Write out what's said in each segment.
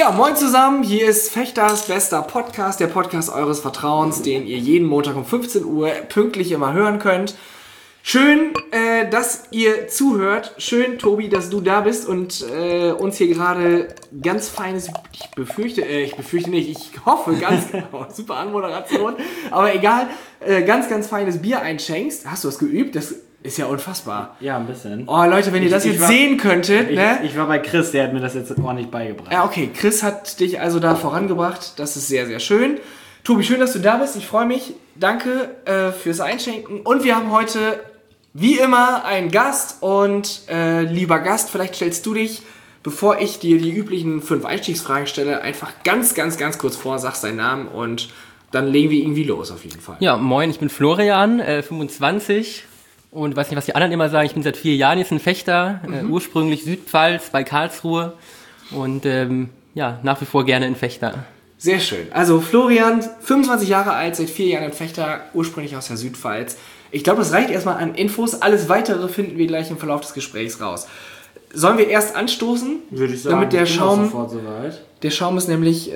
Ja, moin zusammen, hier ist Fechters bester Podcast, der Podcast eures Vertrauens, den ihr jeden Montag um 15 Uhr pünktlich immer hören könnt. Schön, dass ihr zuhört. Schön, Tobi, dass du da bist und uns hier gerade ganz feines, ich befürchte nicht, ich hoffe, super Anmoderation, aber egal, ganz feines Bier einschenkst. Hast du das geübt? Das ist ja unfassbar. Ja, ein bisschen. Oh Leute, wenn ihr das jetzt sehen könntet, ne? Ich war bei Chris, der hat mir das jetzt ordentlich beigebracht. Ja, okay, Chris hat dich also da vorangebracht. Das ist sehr, sehr schön. Tobi, schön, dass du da bist. Ich freue mich. Danke fürs Einschenken. Und wir haben heute, wie immer, einen Gast. Und lieber Gast, vielleicht stellst du dich, bevor ich dir die üblichen 5 Einstiegsfragen stelle, einfach ganz kurz vor, sagst deinen Namen und dann legen wir irgendwie los auf jeden Fall. Ja, moin, ich bin Florian, 25. Und weiß nicht, was die anderen immer sagen, ich bin seit 4 Jahren jetzt ein Fechter, ursprünglich Südpfalz bei Karlsruhe und nach wie vor gerne ein Fechter. Sehr schön. Also Florian, 25 Jahre alt, seit 4 Jahren ein Fechter, ursprünglich aus der Südpfalz. Ich glaube, das reicht erstmal an Infos. Alles Weitere finden wir gleich im Verlauf des Gesprächs raus. Sollen wir erst anstoßen? Würde ich sagen, damit der Schaum, sofort soweit. Der Schaum ist nämlich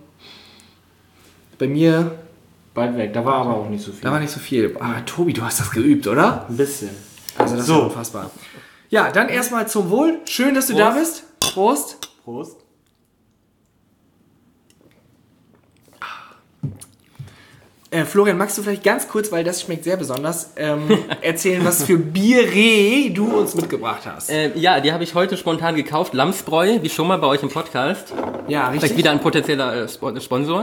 bei mir... Weit weg, da war aber auch nicht so viel. Da war nicht so viel. Aber Tobi, du hast das geübt, oder? Ein bisschen. Also das ist ja unfassbar. Ja, dann erstmal zum Wohl. Schön, dass du da bist. Prost. Prost. Florian, magst du vielleicht ganz kurz, weil das schmeckt sehr besonders, erzählen, was für Biere du uns mitgebracht hast? Ja, die habe ich heute spontan gekauft. Lamsbräu, wie schon mal bei euch im Podcast. Ja, richtig. Vielleicht wieder ein potenzieller Sponsor.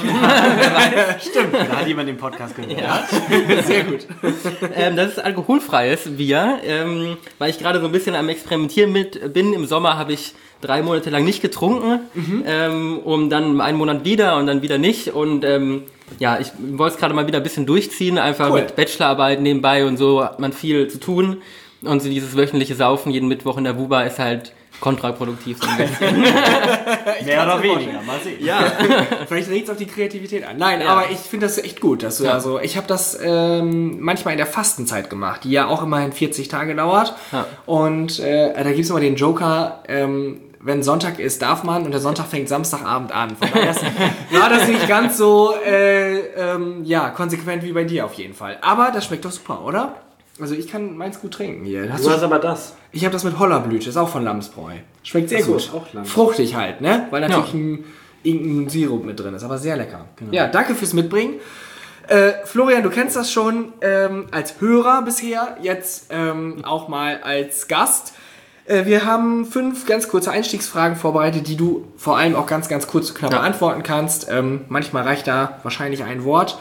Stimmt, da hat jemand den Podcast gehört. Ja. Sehr gut. Das ist alkoholfreies Bier, weil ich gerade so ein bisschen am Experimentieren bin. Im Sommer habe ich 3 Monate lang nicht getrunken, um dann einen Monat wieder und dann wieder nicht. Und ich wollte es gerade mal wieder ein bisschen durchziehen, einfach mit Bachelorarbeit nebenbei und so hat man viel zu tun. Und so dieses wöchentliche Saufen jeden Mittwoch in der Wuba ist halt kontraproduktiv. So ein bisschen. Mehr oder weniger, mal sehen. Ja, vielleicht regt es auf die Kreativität an. Nein, aber ich finde das echt gut, dass du ich habe das manchmal in der Fastenzeit gemacht, die ja auch immerhin 40 Tage dauert. Ja. Und da gibt es immer den Joker, wenn Sonntag ist, darf man und der Sonntag fängt Samstagabend an. Von daher war das nicht ganz so konsequent wie bei dir auf jeden Fall. Aber das schmeckt doch super, oder? Also ich kann meins gut trinken hier. Du hast aber das. Ich habe das mit Hollerblüte, ist auch von Lamsbräu. Schmeckt sehr gut. Auch fruchtig halt, ne? Weil natürlich irgendein Sirup mit drin ist, aber sehr lecker. Genau. Ja, danke fürs Mitbringen. Florian, du kennst das schon als Hörer bisher, jetzt auch mal als Gast. Wir haben 5 ganz kurze Einstiegsfragen vorbereitet, die du vor allem auch ganz kurz und knapp beantworten kannst. Manchmal reicht da wahrscheinlich ein Wort.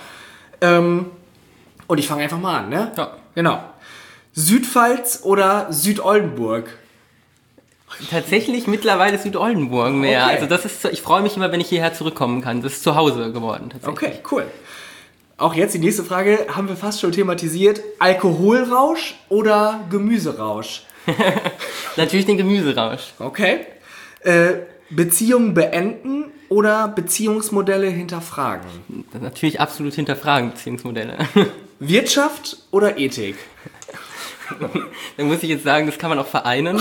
Und ich fange einfach mal an, ne? Ja. Genau. Südpfalz oder Südoldenburg? Tatsächlich mittlerweile Südoldenburg mehr. Okay. Also das ist, ich freue mich immer, wenn ich hierher zurückkommen kann. Das ist zu Hause geworden tatsächlich. Okay, cool. Auch jetzt die nächste Frage, haben wir fast schon thematisiert. Alkoholrausch oder Gemüserausch? Natürlich den Gemüserausch. Okay. Beziehungen beenden oder Beziehungsmodelle hinterfragen? Natürlich absolut hinterfragen, Beziehungsmodelle. Wirtschaft oder Ethik? Dann muss ich jetzt sagen, das kann man auch vereinen.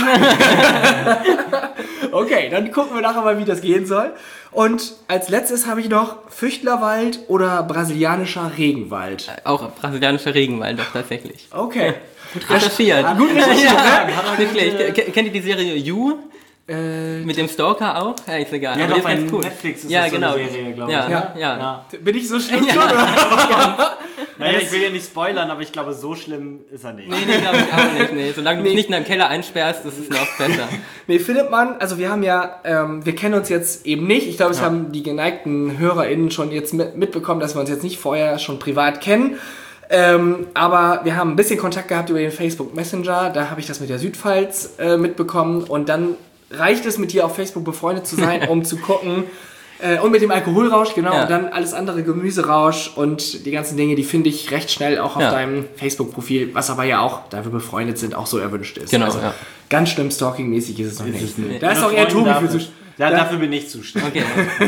Okay, dann gucken wir nachher mal, wie das gehen soll. Und als letztes habe ich noch Füchtlerwald oder brasilianischer Regenwald? Auch brasilianischer Regenwald, doch tatsächlich. Okay. Gut recherchiert. Gut recherchiert, Nicht schlecht. Kennt ihr die Serie You? Mit dem Stalker auch? Ja, ist egal. Ja, aber doch, das ist bei ganz cool. Netflix ist ja, das genau. so eine Serie, glaube ich. Ja. Bin ich so schlimm? Naja, ich will ja nicht spoilern, aber ich glaube, so schlimm ist er nicht. Nee, glaube ich auch nicht. Nee. Solange du dich nicht in deinem Keller einsperrst, das ist noch besser. Nee, findet man, also wir haben ja, wir kennen uns jetzt eben nicht. Ich glaube, es haben die geneigten HörerInnen schon jetzt mitbekommen, dass wir uns jetzt nicht vorher schon privat kennen. Aber wir haben ein bisschen Kontakt gehabt über den Facebook Messenger. Da habe ich das mit der Südpfalz mitbekommen. Und dann reicht es, mit dir auf Facebook befreundet zu sein, um zu gucken. Und mit dem Alkoholrausch, genau. Ja. Und dann alles andere, Gemüserausch und die ganzen Dinge, die finde ich recht schnell auch auf deinem Facebook-Profil, was aber ja auch, da wir befreundet sind, auch so erwünscht ist. Genau, also, ganz schlimm stalking-mäßig ist es noch nicht. Nee. Da ist auch eher Tobi für Dafür bin ich zuständig.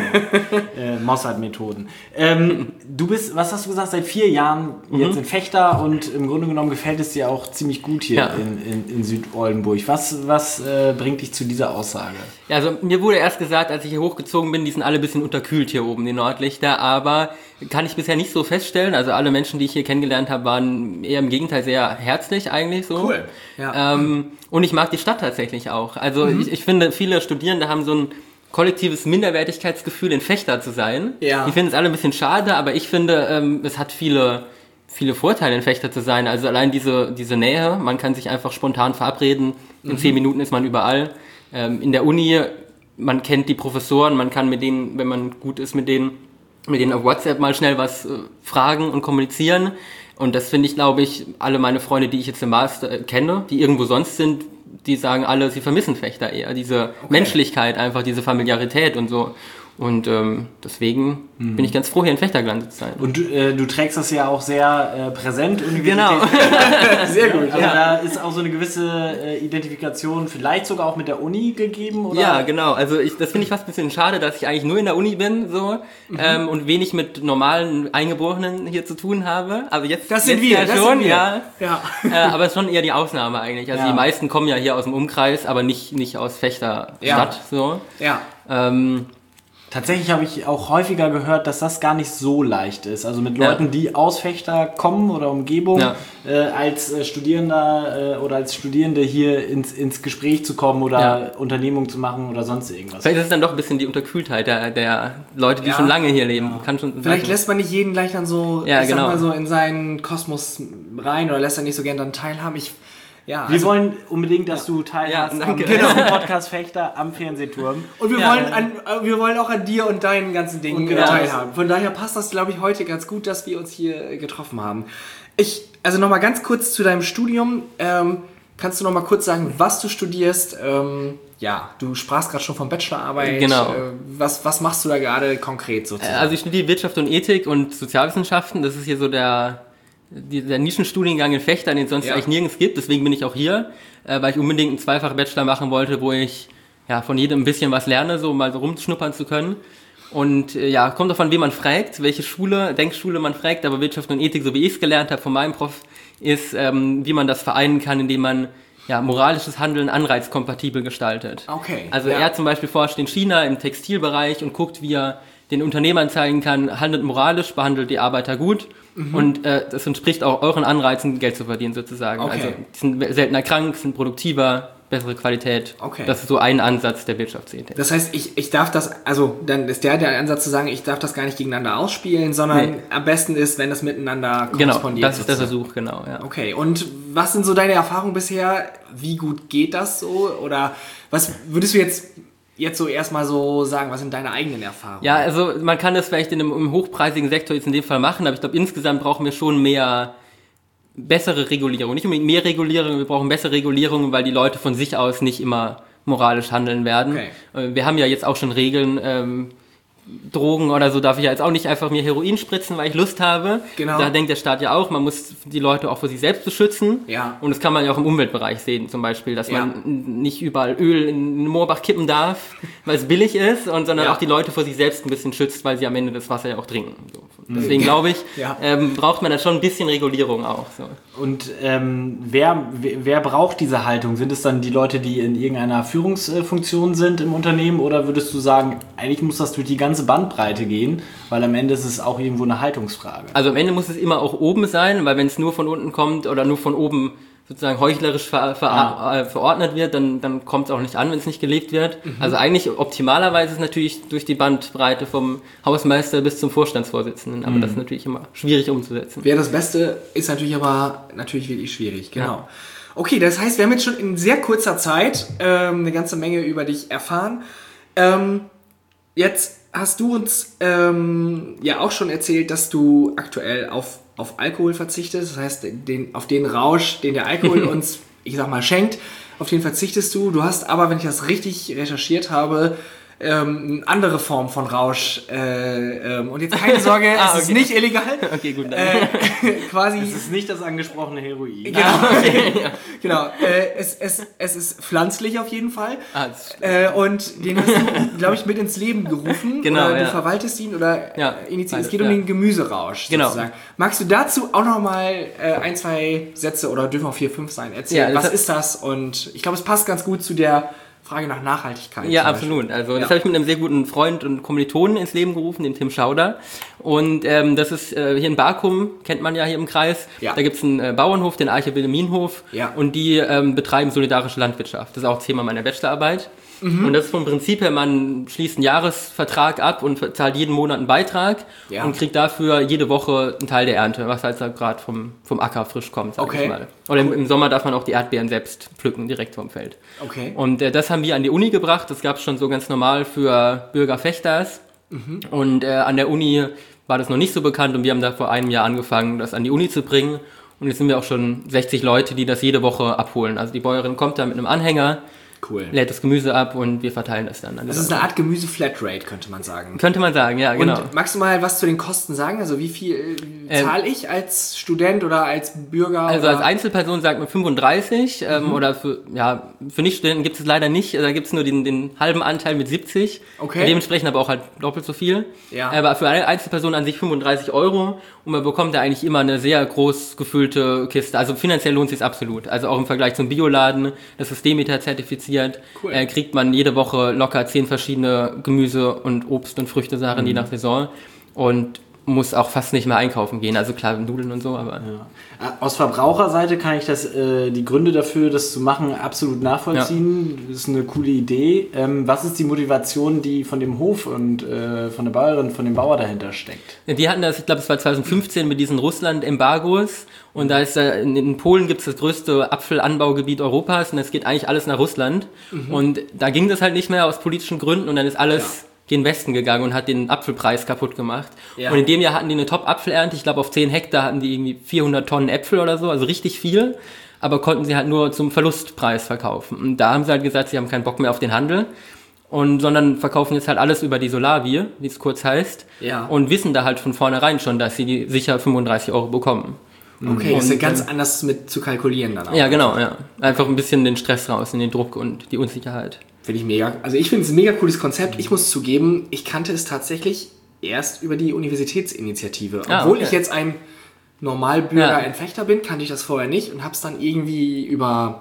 Okay. Mossad-Methoden. Du bist, was hast du gesagt, seit 4 Jahren jetzt in Fechter und im Grunde genommen gefällt es dir auch ziemlich gut hier in Südoldenburg. Was bringt dich zu dieser Aussage? Ja, also mir wurde erst gesagt, als ich hier hochgezogen bin, die sind alle ein bisschen unterkühlt hier oben, die Nordlichter, aber kann ich bisher nicht so feststellen. Also alle Menschen, die ich hier kennengelernt habe, waren eher im Gegenteil sehr herzlich eigentlich so. Cool. Ja. Und ich mag die Stadt tatsächlich auch. Also ich finde, viele Studierende haben so ein kollektives Minderwertigkeitsgefühl, in Fechter zu sein. Ja. Die finden es alle ein bisschen schade, aber ich finde, es hat viele Vorteile, in Fechter zu sein. Also allein diese Nähe, man kann sich einfach spontan verabreden, in 10 Minuten ist man überall. In der Uni, man kennt die Professoren, man kann mit denen, wenn man gut ist, mit denen auf WhatsApp mal schnell was fragen und kommunizieren. Und das finde ich, glaube ich, alle meine Freunde, die ich jetzt im Master kenne, die irgendwo sonst sind, die sagen alle, sie vermissen Fechter eher. Diese Menschlichkeit einfach, diese Familiarität und so. Und deswegen bin ich ganz froh, hier in Fechter gelandet zu sein. Und du trägst das ja auch sehr präsent. Genau. Sehr gut. Also da ist auch so eine gewisse Identifikation vielleicht sogar auch mit der Uni gegeben, oder? Ja, genau. Also das finde ich fast ein bisschen schade, dass ich eigentlich nur in der Uni bin so und wenig mit normalen Eingeborenen hier zu tun habe. Aber jetzt Das sind jetzt wir, ja schon, ja. Aber schon eher die Ausnahme eigentlich. Also die meisten kommen ja hier aus dem Umkreis, aber nicht aus Fechter Stadt so. Ja. Tatsächlich habe ich auch häufiger gehört, dass das gar nicht so leicht ist. Also mit Leuten, die aus Fechter kommen oder Umgebung, als Studierender oder als Studierende hier ins Gespräch zu kommen oder Unternehmungen zu machen oder sonst irgendwas. Vielleicht ist es dann doch ein bisschen die Unterkühltheit der Leute, die schon lange hier leben. Kann schon Vielleicht lässt man nicht jeden gleich dann so, sag mal so in seinen Kosmos rein oder lässt er nicht so gern dann teilhaben. Wir wollen unbedingt, dass du teilhast am Podcast Fechter am Fernsehturm. Und wir wollen auch an dir und deinen ganzen Dingen teilhaben. Von daher passt das, glaube ich, heute ganz gut, dass wir uns hier getroffen haben. Also nochmal ganz kurz zu deinem Studium. Kannst du nochmal kurz sagen, was du studierst? Du sprachst gerade schon von Bachelorarbeit. Genau. Was machst du da gerade konkret sozusagen? Also ich studiere Wirtschaft und Ethik und Sozialwissenschaften. Das ist hier so der Nischenstudiengang in Fechter, den es sonst eigentlich nirgends gibt. Deswegen bin ich auch hier, weil ich unbedingt einen Zweifach-Bachelor machen wollte, wo ich von jedem ein bisschen was lerne, so mal so rumschnuppern zu können. Und kommt davon, wen man fragt, welche Denkschule man fragt, aber Wirtschaft und Ethik, so wie ich es gelernt habe von meinem Prof, ist, wie man das vereinen kann, indem man moralisches Handeln anreizkompatibel gestaltet. Okay. Also er zum Beispiel forscht in China im Textilbereich und guckt, wie er den Unternehmern zeigen kann, handelt moralisch, behandelt die Arbeiter gut und das entspricht auch euren Anreizen, Geld zu verdienen sozusagen. Okay. Also die sind seltener krank, sind produktiver, bessere Qualität. Okay. Das ist so ein Ansatz der Wirtschaftsethik. Das heißt, ich darf das, also dann ist der Ansatz zu sagen, ich darf das gar nicht gegeneinander ausspielen, sondern am besten ist, wenn das miteinander korrespondiert. Genau, das ist der Versuch, genau. Ja. Okay, und was sind so deine Erfahrungen bisher? Wie gut geht das so? Oder was würdest du jetzt so erstmal so sagen, was sind deine eigenen Erfahrungen? Ja, also man kann das vielleicht im hochpreisigen Sektor jetzt in dem Fall machen, aber ich glaube, insgesamt brauchen wir schon bessere Regulierung. Nicht unbedingt mehr Regulierung, wir brauchen bessere Regulierung, weil die Leute von sich aus nicht immer moralisch handeln werden. Okay. Wir haben ja jetzt auch schon Regeln, Drogen oder so darf ich ja jetzt auch nicht einfach mir Heroin spritzen, weil ich Lust habe. Genau. Da denkt der Staat ja auch, man muss die Leute auch vor sich selbst beschützen. Ja. Und das kann man ja auch im Umweltbereich sehen, zum Beispiel, dass man nicht überall Öl in Moorbach kippen darf, weil es billig ist, sondern auch die Leute vor sich selbst ein bisschen schützt, weil sie am Ende das Wasser ja auch trinken. So. Deswegen glaube ich, braucht man da schon ein bisschen Regulierung auch. So. Und wer braucht diese Haltung? Sind es dann die Leute, die in irgendeiner Führungsfunktion sind im Unternehmen, oder würdest du sagen, eigentlich muss das durch die ganze Bandbreite gehen, weil am Ende ist es auch irgendwo eine Haltungsfrage? Also am Ende muss es immer auch oben sein, weil wenn es nur von unten kommt oder nur von oben sozusagen heuchlerisch verordnet wird, dann kommt es auch nicht an, wenn es nicht gelebt wird. Also eigentlich optimalerweise ist natürlich durch die Bandbreite vom Hausmeister bis zum Vorstandsvorsitzenden, aber das ist natürlich immer schwierig umzusetzen. Wäre das Beste, ist natürlich aber wirklich schwierig, genau. Ja. Okay, das heißt, wir haben jetzt schon in sehr kurzer Zeit eine ganze Menge über dich erfahren. Jetzt hast du uns auch schon erzählt, dass du aktuell auf Alkohol verzichtest. Das heißt, auf den Rausch, den der Alkohol uns, ich sag mal, schenkt, auf den verzichtest du. Du hast aber, wenn ich das richtig recherchiert habe, eine andere Form von Rausch. Und jetzt keine Sorge, es ist nicht illegal. Okay, gut. Quasi. Es ist nicht das angesprochene Heroin. Genau. Genau. Es ist pflanzlich auf jeden Fall. Und den hast du, glaube ich, mit ins Leben gerufen. Genau. Oder du verwaltest ihn oder initiierst. Es geht um den Gemüserausch. Genau. Sozusagen. Magst du dazu auch nochmal 1, 2 Sätze oder dürfen auch 4, 5 sein erzählen? Was ist das? Und ich glaube, es passt ganz gut zu der Frage nach Nachhaltigkeit. Ja, absolut. Also das habe ich mit einem sehr guten Freund und Kommilitonen ins Leben gerufen, dem Tim Schauder. Und das ist hier in Barkum, kennt man ja hier im Kreis. Ja. Da gibt es einen Bauernhof, den Arche Wilhelminhof. Ja. Und die betreiben solidarische Landwirtschaft. Das ist auch Thema meiner Bachelorarbeit. Und das ist vom Prinzip her, man schließt einen Jahresvertrag ab und zahlt jeden Monat einen Beitrag und kriegt dafür jede Woche einen Teil der Ernte, was halt gerade vom Acker frisch kommt, sag ich mal. Oder im Sommer darf man auch die Erdbeeren selbst pflücken, direkt vom Feld. Okay. Und das haben wir an die Uni gebracht, das gab es schon so ganz normal für Bürgerfechters. Und an der Uni war das noch nicht so bekannt und wir haben da vor einem Jahr angefangen, das an die Uni zu bringen. Und jetzt sind wir auch schon 60 Leute, die das jede Woche abholen. Also die Bäuerin kommt da mit einem Anhänger, lädt das Gemüse ab und wir verteilen das dann. Das ist eine Art Gemüse-Flatrate, könnte man sagen. Könnte man sagen, ja, genau. Und magst du mal was zu den Kosten sagen? Also wie viel zahle ich als Student oder als Bürger? Also oder? Als Einzelperson sagt man 35 oder für Nicht-Studenten gibt es leider nicht. Da gibt es nur den halben Anteil mit 70. Okay. Dementsprechend aber auch halt doppelt so viel. Ja. Aber für eine Einzelperson an sich 35 € und man bekommt da eigentlich immer eine sehr groß gefüllte Kiste. Also finanziell lohnt es sich absolut. Also auch im Vergleich zum Bioladen, das ist Demeter zertifiziert. Kriegt man jede Woche locker 10 verschiedene Gemüse- und Obst- und Früchtesachen, je nach Saison. Und muss auch fast nicht mehr einkaufen gehen. Also klar, Nudeln und so, aber... Ja. Aus Verbraucherseite kann ich die Gründe dafür, das zu machen, absolut nachvollziehen. Ja. Das ist eine coole Idee. Was ist die Motivation, die von dem Hof und von der Bäuerin, von dem Bauer dahinter steckt? Die hatten das, ich glaube, es war 2015 mit diesen Russland-Embargos. Und da ist in Polen gibt es das größte Apfelanbaugebiet Europas und das geht eigentlich alles nach Russland. Und da ging das halt nicht mehr aus politischen Gründen und dann ist alles... gen Westen gegangen und hat den Apfelpreis kaputt gemacht. Ja. Und in dem Jahr hatten die eine Top-Apfelernte. Ich glaube, auf 10 Hektar hatten die irgendwie 400 Tonnen Äpfel oder so, also richtig viel. Aber konnten sie halt nur zum Verlustpreis verkaufen. Und da haben sie halt gesagt, sie haben keinen Bock mehr auf den Handel. Sondern verkaufen jetzt halt alles über die Solavi, wie es kurz heißt. Ja. Und wissen da halt von vornherein schon, dass sie sicher 35 € bekommen. Okay, das ist ja ganz anders mit zu kalkulieren dann auch. Ja, genau, ja. Einfach ein bisschen den Stress raus, den Druck und die Unsicherheit. Finde ich mega. Also ich finde es ein mega cooles Konzept. Ich muss zugeben, ich kannte es tatsächlich erst über die Universitätsinitiative. Obwohl ich jetzt ein Normalbürger-Entfechter bin, kannte ich das vorher nicht und habe es dann irgendwie über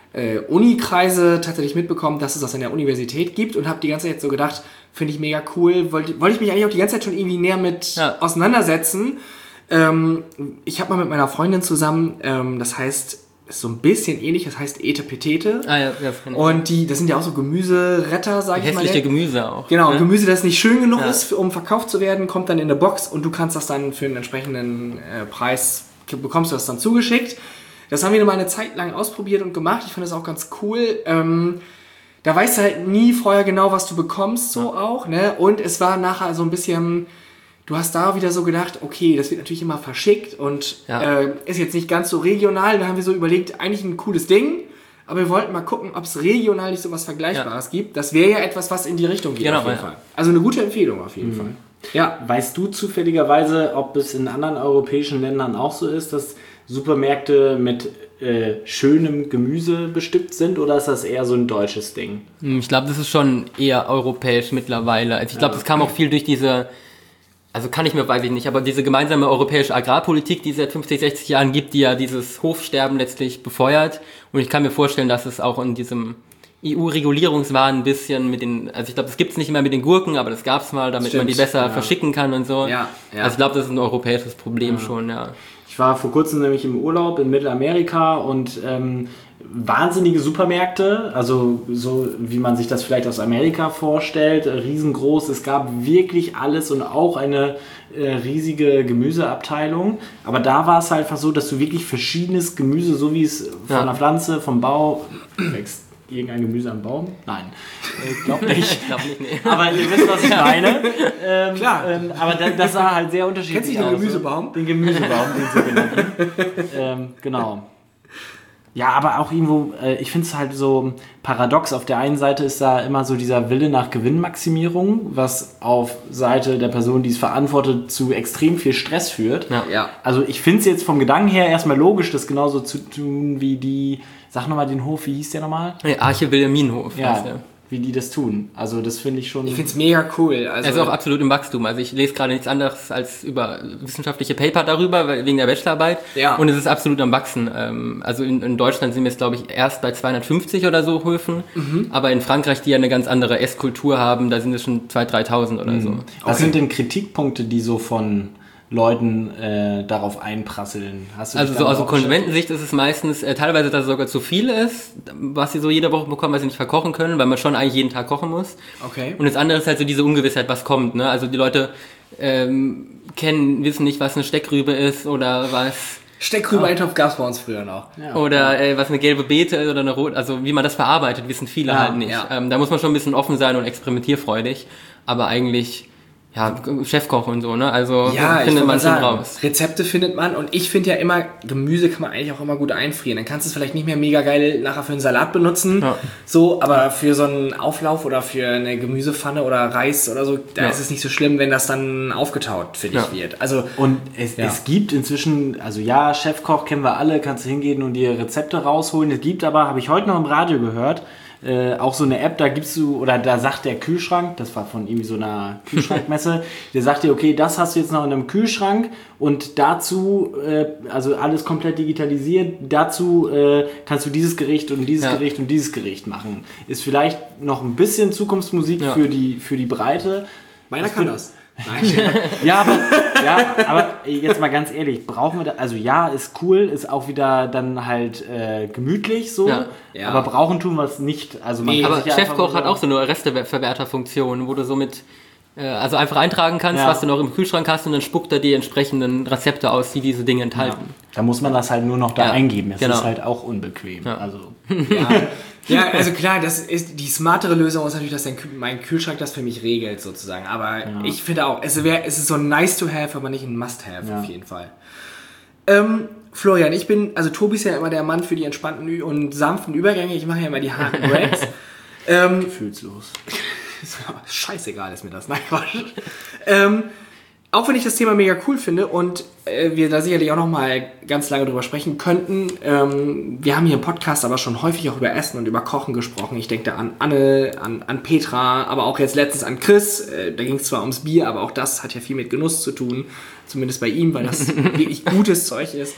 Unikreise tatsächlich mitbekommen, dass es das an der Universität gibt und habe die ganze Zeit so gedacht, finde ich mega cool. Wollte ich mich eigentlich auch die ganze Zeit schon irgendwie näher mit auseinandersetzen. Ich habe mal mit meiner Freundin zusammen, das heißt... ist so ein bisschen ähnlich, das heißt Etepetete. Und das sind ja auch so Gemüseretter, sag ich mal. Hässliche Gemüse auch. Genau, ne? Gemüse, das nicht schön genug ist, um verkauft zu werden, kommt dann in eine Box und du kannst das dann für einen entsprechenden Preis, bekommst du das dann zugeschickt. Das haben wir mal eine Zeit lang ausprobiert und gemacht. Ich fand das auch ganz cool. Da weißt du halt nie vorher genau, was du bekommst, so auch. Ne? Und es war nachher so ein bisschen... Du hast da wieder so gedacht, okay, das wird natürlich immer verschickt und ist jetzt nicht ganz so regional. Da haben wir so überlegt, eigentlich ein cooles Ding, aber wir wollten mal gucken, ob es regional nicht so was Vergleichbares gibt. Das wäre ja etwas, was in die Richtung geht, auf jeden Fall. Also eine gute Empfehlung auf jeden Fall. Ja. Weißt du zufälligerweise, ob es in anderen europäischen Ländern auch so ist, dass Supermärkte mit schönem Gemüse bestückt sind oder ist das eher so ein deutsches Ding? Ich glaube, das ist schon eher europäisch mittlerweile. Also ich glaube, das kam auch viel durch diese... Also weiß ich nicht, aber diese gemeinsame europäische Agrarpolitik, die es seit 50, 60 Jahren gibt, die ja dieses Hofsterben letztlich befeuert. Und ich kann mir vorstellen, dass es auch in diesem EU-Regulierungswahn ein bisschen also ich glaube, das gibt es nicht mehr mit den Gurken, aber das gab es mal, damit man die besser verschicken kann und so. Ja. Also ich glaube, das ist ein europäisches Problem schon, ja. Ich war vor kurzem nämlich im Urlaub in Mittelamerika und wahnsinnige Supermärkte, also so wie man sich das vielleicht aus Amerika vorstellt, riesengroß. Es gab wirklich alles und auch eine riesige Gemüseabteilung. Aber da war es halt einfach so, dass du wirklich verschiedenes Gemüse, so wie es von der Pflanze, vom Bau, wächst irgendein Gemüse am Baum? Nein, ich glaube nicht. Nee. Aber ihr wisst, was ich meine. Klar. Aber das sah halt sehr unterschiedlich aus. Kennst du den Gemüsebaum? Den Gemüsebaum, den sie genannt. Genau. Ja, aber auch irgendwo, ich finde es halt so paradox. Auf der einen Seite ist da immer so dieser Wille nach Gewinnmaximierung, was auf Seite der Person, die es verantwortet, zu extrem viel Stress führt. Ja. Also ich finde es jetzt vom Gedanken her erstmal logisch, das genauso zu tun wie die, sag nochmal den Hof, wie hieß der nochmal? Arche Wilhelminenhof. Ja, wie die das tun. Also das finde ich schon... Ich finde es mega cool. Also er ist auch absolut im Wachstum. Also ich lese gerade nichts anderes als über wissenschaftliche Paper darüber, wegen der Bachelorarbeit. Ja. Und es ist absolut am Wachsen. Also in Deutschland sind wir jetzt, glaube ich, erst bei 250 oder so Höfen. Aber in Frankreich, die ja eine ganz andere Esskultur haben, da sind es schon 2.000, 3.000 oder so. Was sind denn Kritikpunkte, die so von Leuten darauf einprasseln? Also so aus der Konsumentensicht ist es meistens teilweise, dass es sogar zu viel ist, was sie so jede Woche bekommen, weil sie nicht verkochen können, weil man schon eigentlich jeden Tag kochen muss. Okay. Und das andere ist halt so diese Ungewissheit, was kommt. Ne? Also die Leute wissen nicht, was eine Steckrübe ist oder was... Steckrübe-Eintopf gab es bei uns früher noch. Ja. Oder was eine gelbe Beete ist oder eine rote, also wie man das verarbeitet, wissen viele halt nicht. Ja. Da muss man schon ein bisschen offen sein und experimentierfreudig, aber eigentlich... Ja, Chefkoch und so, ne? Also findet man schon raus. Rezepte findet man und ich finde ja immer, Gemüse kann man eigentlich auch immer gut einfrieren. Dann kannst du es vielleicht nicht mehr mega geil nachher für einen Salat benutzen, so, aber für so einen Auflauf oder für eine Gemüsepfanne oder Reis oder so, da ist es nicht so schlimm, wenn das dann aufgetaut, finde ich, wird. Also, und es gibt inzwischen, also Chefkoch kennen wir alle, kannst du hingehen und dir Rezepte rausholen. Es gibt aber, habe ich heute noch im Radio gehört, auch so eine App, da gibst du, oder da sagt der Kühlschrank, das war von irgendwie so einer Kühlschrankmesse, der sagt dir, okay, das hast du jetzt noch in einem Kühlschrank und dazu, also alles komplett digitalisiert, dazu kannst du dieses Gericht und dieses Gericht und dieses Gericht machen. Ist vielleicht noch ein bisschen Zukunftsmusik für die Breite. Meiner kann das. Nein. aber jetzt mal ganz ehrlich, brauchen wir da, also ist cool, ist auch wieder dann halt gemütlich so, aber brauchen tun wir es nicht. Also man kann aber Chefkoch hat auch so eine Resteverwerterfunktion, wo du so mit also einfach eintragen kannst, was du noch im Kühlschrank hast und dann spuckt er die entsprechenden Rezepte aus, die diese Dinge enthalten. Ja. Da muss man das halt nur noch da eingeben. Das ist halt auch unbequem. Ja. Also. Also klar, das ist die smartere Lösung ist natürlich, dass mein Kühlschrank das für mich regelt sozusagen. Aber ich finde auch, es ist so nice to have, aber nicht ein must have auf jeden Fall. Florian, Tobi ist ja immer der Mann für die entspannten und sanften Übergänge. Ich mache ja immer die harten Breaks. Gefühlslos. Scheißegal ist mir das. Nein, Quatsch. Auch wenn ich das Thema mega cool finde und wir da sicherlich auch noch mal ganz lange drüber sprechen könnten. Wir haben hier im Podcast aber schon häufig auch über Essen und über Kochen gesprochen. Ich denke da an Anne, an Petra, aber auch jetzt letztens an Chris. Da ging es zwar ums Bier, aber auch das hat ja viel mit Genuss zu tun. Zumindest bei ihm, weil das wirklich gutes Zeug ist.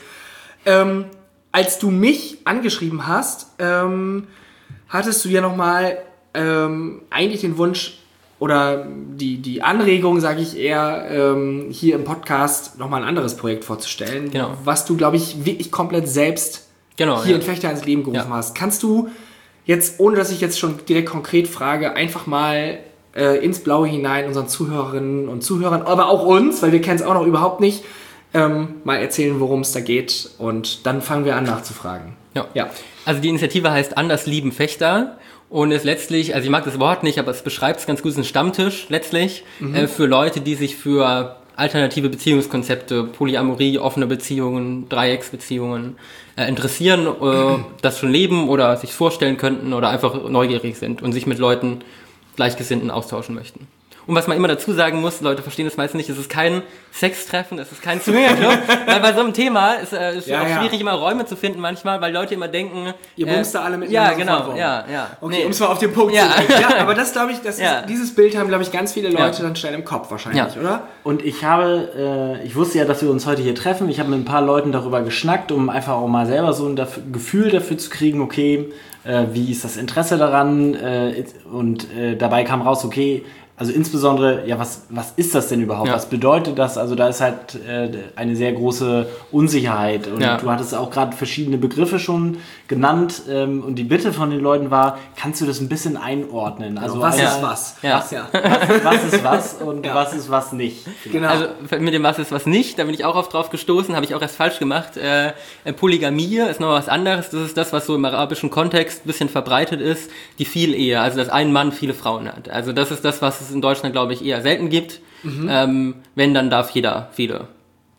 Als du mich angeschrieben hast, hattest du ja noch mal eigentlich den Wunsch oder die Anregung, sage ich eher, hier im Podcast nochmal ein anderes Projekt vorzustellen, was du, glaube ich, wirklich komplett selbst hier in Fechter ins Leben gerufen hast. Kannst du jetzt, ohne dass ich jetzt schon direkt konkret frage, einfach mal ins Blaue hinein unseren Zuhörerinnen und Zuhörern, aber auch uns, weil wir kennen es auch noch überhaupt nicht, mal erzählen, worum es da geht und dann fangen wir an nachzufragen. Ja. Also die Initiative heißt Anders lieben Fechter. Und ist letztlich, also ich mag das Wort nicht, aber es beschreibt es ganz gut, es ist ein Stammtisch letztlich für Leute, die sich für alternative Beziehungskonzepte, Polyamorie, offene Beziehungen, Dreiecksbeziehungen interessieren, das schon leben oder sich vorstellen könnten oder einfach neugierig sind und sich mit Leuten Gleichgesinnten austauschen möchten. Und was man immer dazu sagen muss, Leute verstehen das meistens nicht, es ist kein Sextreffen, es ist kein Swingerclub, weil bei so einem Thema ist es auch schwierig, immer Räume zu finden manchmal, weil Leute immer denken... Ihr bumst da alle miteinander. Ja, genau, ja. Okay, um es mal auf den Punkt zu bringen. Ja, aber das glaube ich, dieses Bild haben, glaube ich, ganz viele Leute dann schnell im Kopf wahrscheinlich, oder? Und ich wusste ja, dass wir uns heute hier treffen, ich habe mit ein paar Leuten darüber geschnackt, um einfach auch mal selber so ein Gefühl dafür zu kriegen, okay, wie ist das Interesse daran und dabei kam raus, okay, also insbesondere, was ist das denn überhaupt? Was bedeutet das? Also da ist halt eine sehr große Unsicherheit. Und du hattest auch gerade verschiedene Begriffe schon genannt. Und die Bitte von den Leuten war, kannst du das ein bisschen einordnen? Also was ist was? Was ist was und was ist was nicht? Genau. Also mit dem was ist was nicht, da bin ich auch oft drauf gestoßen, habe ich auch erst falsch gemacht. Polygamie ist noch was anderes. Das ist das, was so im arabischen Kontext ein bisschen verbreitet ist. Die Vielehe, also dass ein Mann viele Frauen hat. Also das ist das, was es in Deutschland, glaube ich, eher selten gibt. Wenn, dann darf jeder viele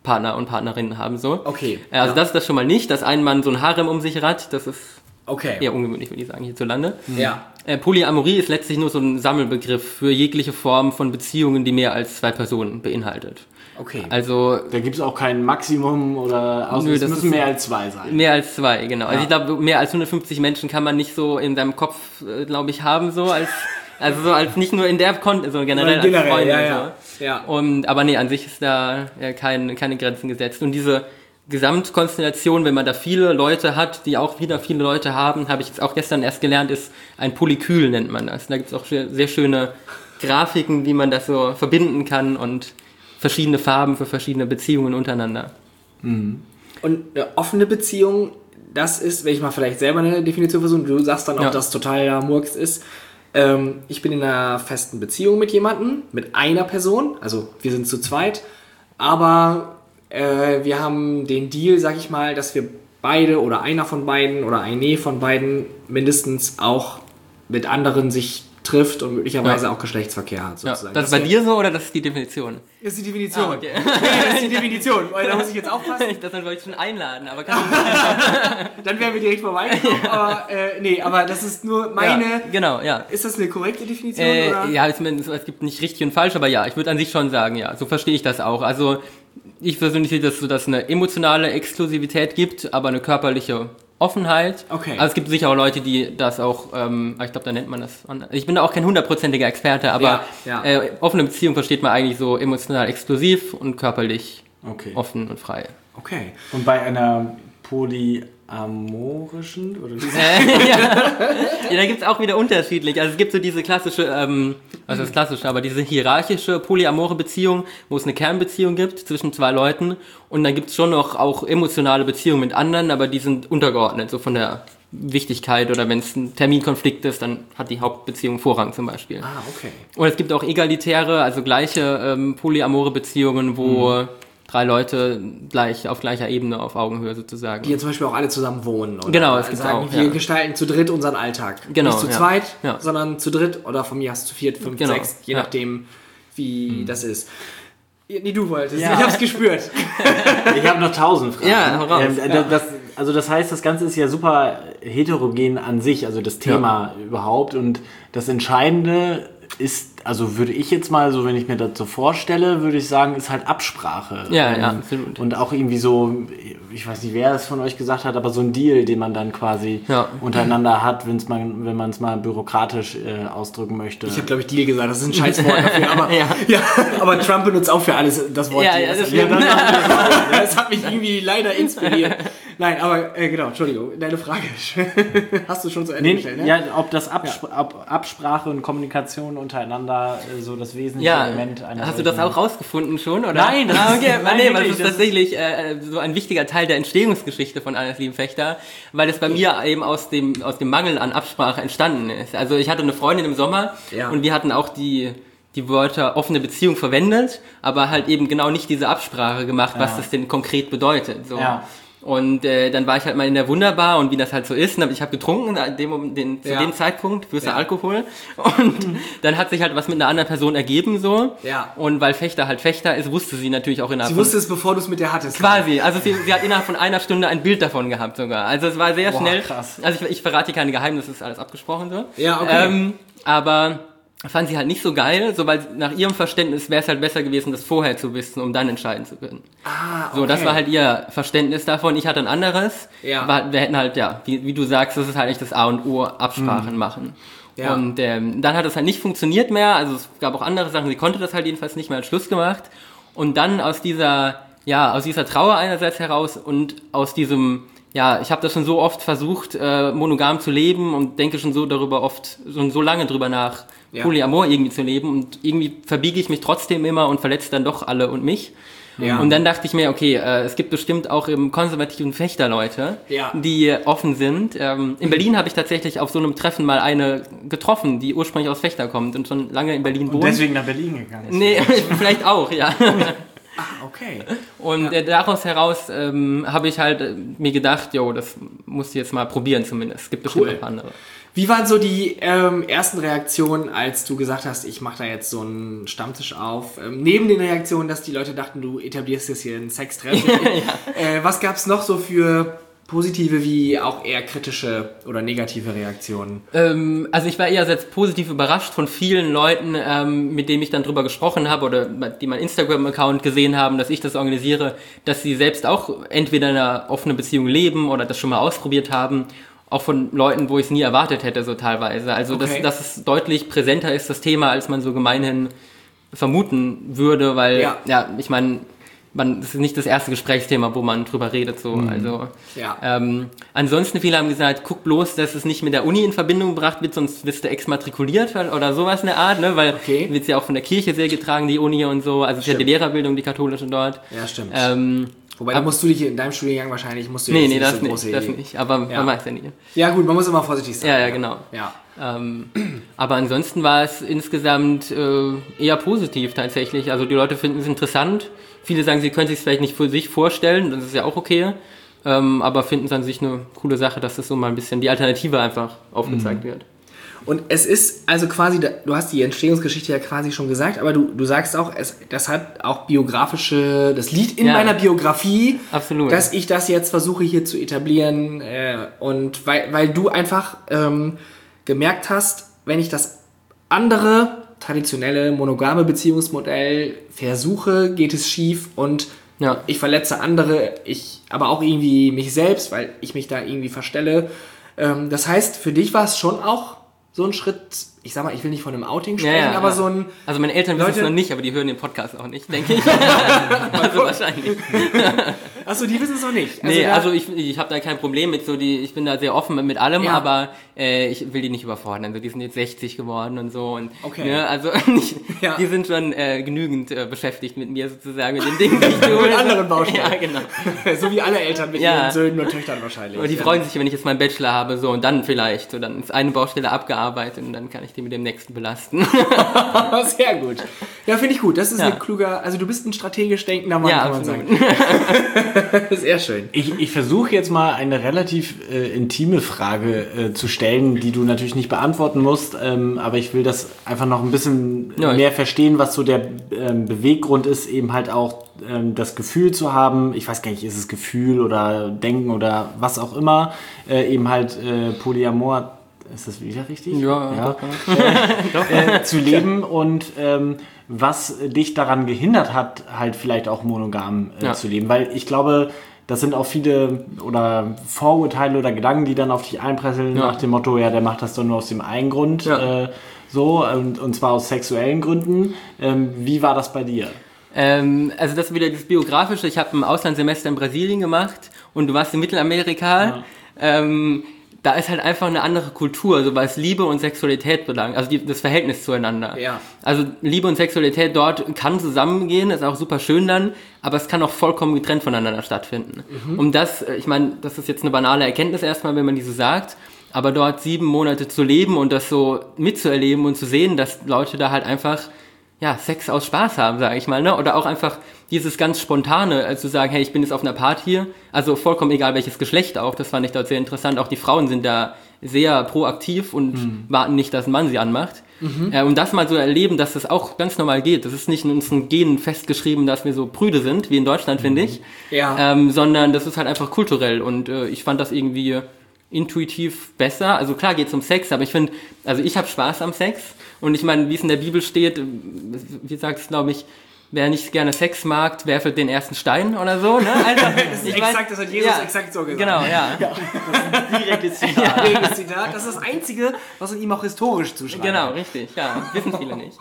Partner und Partnerinnen haben. So. Okay. Also das ist das schon mal nicht, dass ein Mann so ein Harem um sich hat, das ist eher ungewöhnlich, würde ich sagen, hierzulande. Ja. Polyamorie ist letztlich nur so ein Sammelbegriff für jegliche Form von Beziehungen, die mehr als 2 Personen beinhaltet. Okay. Also da gibt es auch kein Maximum oder es müssen mehr als 2 sein. Mehr als 2, genau. Ja. Also ich glaube, mehr als 150 Menschen kann man nicht so in seinem Kopf, glaube ich, haben, so als nicht nur in der so generell als Freunde. Ja. So. Ja. Aber nee, an sich ist da keine Grenzen gesetzt. Und diese Gesamtkonstellation, wenn man da viele Leute hat, die auch wieder viele Leute haben, habe ich jetzt auch gestern erst gelernt, ist ein Polykyl, nennt man das. Da gibt es auch sehr schöne Grafiken, wie man das so verbinden kann und verschiedene Farben für verschiedene Beziehungen untereinander. Mhm. Und eine offene Beziehung, das ist, wenn ich mal vielleicht selber eine Definition versuche, du sagst dann auch, dass totaler Murks ist. Ich bin in einer festen Beziehung mit jemandem, mit einer Person, also wir sind zu zweit, aber wir haben den Deal, sag ich mal, dass wir beide oder einer von beiden oder eine von beiden mindestens auch mit anderen sich trifft und möglicherweise auch Geschlechtsverkehr hat, sozusagen. Ja. Das ist bei dir so oder das ist die Definition? Das ist die Definition. Ah, okay. Das ist die Definition. Da muss ich jetzt aufpassen. Das wollte ich schon einladen, aber dann wären wir direkt vorbeigekommen. Aber aber das ist nur meine... Ja, genau, ja. Ist das eine korrekte Definition? Oder? Ja, es gibt nicht richtig und falsch, aber ja, ich würde an sich schon sagen, ja, so verstehe ich das auch. Also ich persönlich sehe das so, dass es eine emotionale Exklusivität gibt, aber eine körperliche Offenheit. Okay. Also es gibt sicher auch Leute, die das auch, ich glaube, da nennt man das, ich bin da auch kein 100%iger Experte, aber offene Beziehung versteht man eigentlich so emotional exklusiv und körperlich offen und frei. Okay. Und bei einer polyamorischen? Oder ja, da gibt es auch wieder unterschiedlich. Also es gibt so diese klassische, was ist klassische, aber diese hierarchische polyamore Beziehung, wo es eine Kernbeziehung gibt zwischen 2 Leuten und dann gibt es schon noch auch emotionale Beziehungen mit anderen, aber die sind untergeordnet, so von der Wichtigkeit oder wenn es ein Terminkonflikt ist, dann hat die Hauptbeziehung Vorrang zum Beispiel. Ah, okay. Und es gibt auch egalitäre, also gleiche polyamore Beziehungen, wo 3 Leute auf gleicher Ebene, auf Augenhöhe sozusagen. Die ja zum Beispiel auch alle zusammen wohnen. Oder? Genau, es gibt sagen, auch. Wir gestalten zu dritt unseren Alltag. Genau, nicht zu zweit, sondern zu dritt oder von mir aus zu 4, 5, 6, je nachdem, wie das ist. Nee, du wolltest. Ja. Ich hab's gespürt. Ich habe noch 1000 Fragen. Ja, hau raus. Das heißt, das Ganze ist ja super heterogen an sich, also das Thema überhaupt. Und das Entscheidende ist, also würde ich jetzt mal so, wenn ich mir das so vorstelle, würde ich sagen, ist halt Absprache. Ja, absolut. Und auch irgendwie so, ich weiß nicht, wer es von euch gesagt hat, aber so ein Deal, den man dann quasi untereinander hat, wenn man es mal bürokratisch ausdrücken möchte. Ich habe, glaube ich, Deal gesagt, das ist ein Scheißwort dafür, aber, aber Trump benutzt auch für alles das Wort Deal. Das hat mich irgendwie leider inspiriert. Nein, aber genau, Entschuldigung, deine Frage hast du schon zu Ende gestellt, ne? Ja, ob das Absprache und Kommunikation untereinander so das wesentliche Element einer... Hast du das auch rausgefunden schon, oder? Nein, das ist tatsächlich so ein wichtiger Teil der Entstehungsgeschichte von Alles lieben Fechter, weil es bei mir eben aus dem Mangel an Absprache entstanden ist. Also ich hatte eine Freundin im Sommer und wir hatten auch die Wörter offene Beziehung verwendet, aber halt eben genau nicht diese Absprache gemacht, was das denn konkret bedeutet. So. Ja. Und dann war ich halt mal in der Wunderbar und wie das halt so ist, ich habe getrunken zu dem Zeitpunkt, für Alkohol und dann hat sich halt was mit einer anderen Person ergeben so und weil Fechter halt Fechter ist, wusste sie natürlich auch innerhalb Sie wusste es, bevor du es mit der hattest. Quasi, also sie hat innerhalb von einer Stunde ein Bild davon gehabt sogar, also es war sehr schnell. Krass. Also ich verrate hier keine Geheimnisse, das ist alles abgesprochen so. Ja, okay. Aber fand sie halt nicht so geil, so weil nach ihrem Verständnis wäre es halt besser gewesen, das vorher zu wissen, um dann entscheiden zu können. Ah, okay. So, das war halt ihr Verständnis davon. Ich hatte ein anderes. Ja. Wir hätten halt, wie du sagst, das ist halt echt das A und O, Absprachen machen. Ja. Und dann hat es halt nicht funktioniert mehr. Also es gab auch andere Sachen, sie konnte das halt jedenfalls nicht mehr, als Schluss gemacht. Und dann aus dieser Trauer einerseits heraus und aus diesem, ich habe das schon so oft versucht, monogam zu leben und denke schon so lange drüber nach, Polyamor irgendwie zu leben und irgendwie verbiege ich mich trotzdem immer und verletze dann doch alle und mich. Ja. Und dann dachte ich mir, okay, es gibt bestimmt auch im konservativen Fechter Leute, die offen sind. In Berlin habe ich tatsächlich auf so einem Treffen mal eine getroffen, die ursprünglich aus Fechter kommt und schon lange in Berlin wohnt. Und deswegen nach Berlin gegangen ist. Nee, vielleicht auch, ja. Ah, okay. Und daraus heraus habe ich halt mir gedacht, das musst du jetzt mal probieren zumindest. Es gibt bestimmt auch andere. Wie waren so die ersten Reaktionen, als du gesagt hast, ich mache da jetzt so einen Stammtisch auf? Neben den Reaktionen, dass die Leute dachten, du etablierst jetzt hier einen Sextreff. Was gab es noch so für positive wie auch eher kritische oder negative Reaktionen? Also ich war eher sehr positiv überrascht von vielen Leuten, mit denen ich dann drüber gesprochen habe oder die mein Instagram-Account gesehen haben, dass ich das organisiere, dass sie selbst auch entweder in einer offenen Beziehung leben oder das schon mal ausprobiert haben. Auch von Leuten, wo ich es nie erwartet hätte, so teilweise. Also dass es deutlich präsenter ist, das Thema, als man so gemeinhin vermuten würde, weil, ich meine, das ist nicht das erste Gesprächsthema, wo man drüber redet, so. Also, ansonsten viele haben gesagt, guck bloß, dass es nicht mit der Uni in Verbindung gebracht wird, sonst wirst du exmatrikuliert oder sowas in der Art, ne, weil wird ja auch von der Kirche sehr getragen, die Uni und so, also es ist ja die Lehrerbildung, die katholische dort. Ja, stimmt. Wobei, da musst du dich in deinem Studiengang wahrscheinlich, das nicht, aber man weiß ja nie. Ja gut, man muss immer vorsichtig sein. Ja, genau. Ja. Aber ansonsten war es insgesamt eher positiv tatsächlich, also die Leute finden es interessant. Viele sagen, sie können sich es vielleicht nicht für sich vorstellen, das ist ja auch okay, aber finden es an sich eine coole Sache, dass das so mal ein bisschen die Alternative einfach aufgezeigt wird. Und es ist also quasi, du hast die Entstehungsgeschichte ja quasi schon gesagt, aber du sagst auch, das hat auch das liegt in meiner Biografie, absolut, dass ich das jetzt versuche hier zu etablieren und weil du einfach gemerkt hast, wenn ich das andere traditionelle monogame Beziehungsmodell versuche, geht es schief und ich verletze andere, aber auch irgendwie mich selbst, weil ich mich da irgendwie verstelle. Das heißt, für dich war es schon auch so ein Schritt, ich sag mal, ich will nicht von einem Outing sprechen, aber so ein... Also meine Eltern wissen es noch nicht, aber die hören den Podcast auch nicht, denke ich. Also wahrscheinlich. Achso, die wissen es noch nicht. Also ich habe da kein Problem mit, ich bin da sehr offen mit allem, aber ich will die nicht überfordern. Also die sind jetzt 60 geworden und so. Und, ne, also die sind schon genügend beschäftigt mit mir sozusagen, mit den Dingen, die ich tue. Mit anderen Baustellen. Ja, genau. So wie alle Eltern mit ihren Söhnen und Töchtern wahrscheinlich. Aber die freuen sich, wenn ich jetzt meinen Bachelor habe, so und dann vielleicht. So, dann ist eine Baustelle abgearbeitet und dann kann ich die mit dem nächsten belasten. Sehr gut. Ja, finde ich gut. Das ist ein kluger, also du bist ein strategisch denkender Mann, kann man sagen. Sehr schön. Ich versuche jetzt mal eine relativ intime Frage zu stellen, die du natürlich nicht beantworten musst, aber ich will das einfach noch ein bisschen mehr verstehen, was so der Beweggrund ist, eben halt auch das Gefühl zu haben, ich weiß gar nicht, ist es Gefühl oder Denken oder was auch immer, eben halt Polyamor, ist das wieder richtig? Ja. Zu leben und was dich daran gehindert hat, halt vielleicht auch monogam zu leben. Weil ich glaube, das sind auch viele oder Vorurteile oder Gedanken, die dann auf dich einprasseln nach dem Motto, der macht das doch nur aus dem einen Grund, und zwar aus sexuellen Gründen. Wie war das bei dir? Also das ist wieder das Biografische. Ich habe ein Auslandssemester in Brasilien gemacht und du warst in Mittelamerika. Ja. Da ist halt einfach eine andere Kultur, also was Liebe und Sexualität belangt, also das Verhältnis zueinander. Ja. Also Liebe und Sexualität dort kann zusammengehen, ist auch super schön dann, aber es kann auch vollkommen getrennt voneinander stattfinden. Und das, ich meine, das ist jetzt eine banale Erkenntnis erstmal, wenn man die so sagt, aber dort 7 Monate zu leben und das so mitzuerleben und zu sehen, dass Leute da halt einfach Sex aus Spaß haben, sage ich mal, ne? Oder auch einfach dieses ganz Spontane, also zu sagen, hey, ich bin jetzt auf einer Party, also vollkommen egal welches Geschlecht auch, das fand ich dort sehr interessant, auch die Frauen sind da sehr proaktiv und warten nicht, dass ein Mann sie anmacht. Und das mal so erleben, dass das auch ganz normal geht, das ist nicht in unseren Genen festgeschrieben, dass wir so prüde sind, wie in Deutschland, finde ich, sondern das ist halt einfach kulturell und ich fand das irgendwie intuitiv besser, also klar geht es um Sex, aber ich finde, also ich habe Spaß am Sex und ich meine, wie es in der Bibel steht, wie sagt es, glaube ich, wer nicht gerne Sex mag, werfe den ersten Stein oder so, ne? Also, das hat Jesus exakt so gesagt. Genau, ja. Das ist ein direktes Zitat. Das ist das Einzige, was man ihm auch historisch zuschreibt. Genau, richtig, wissen viele nicht.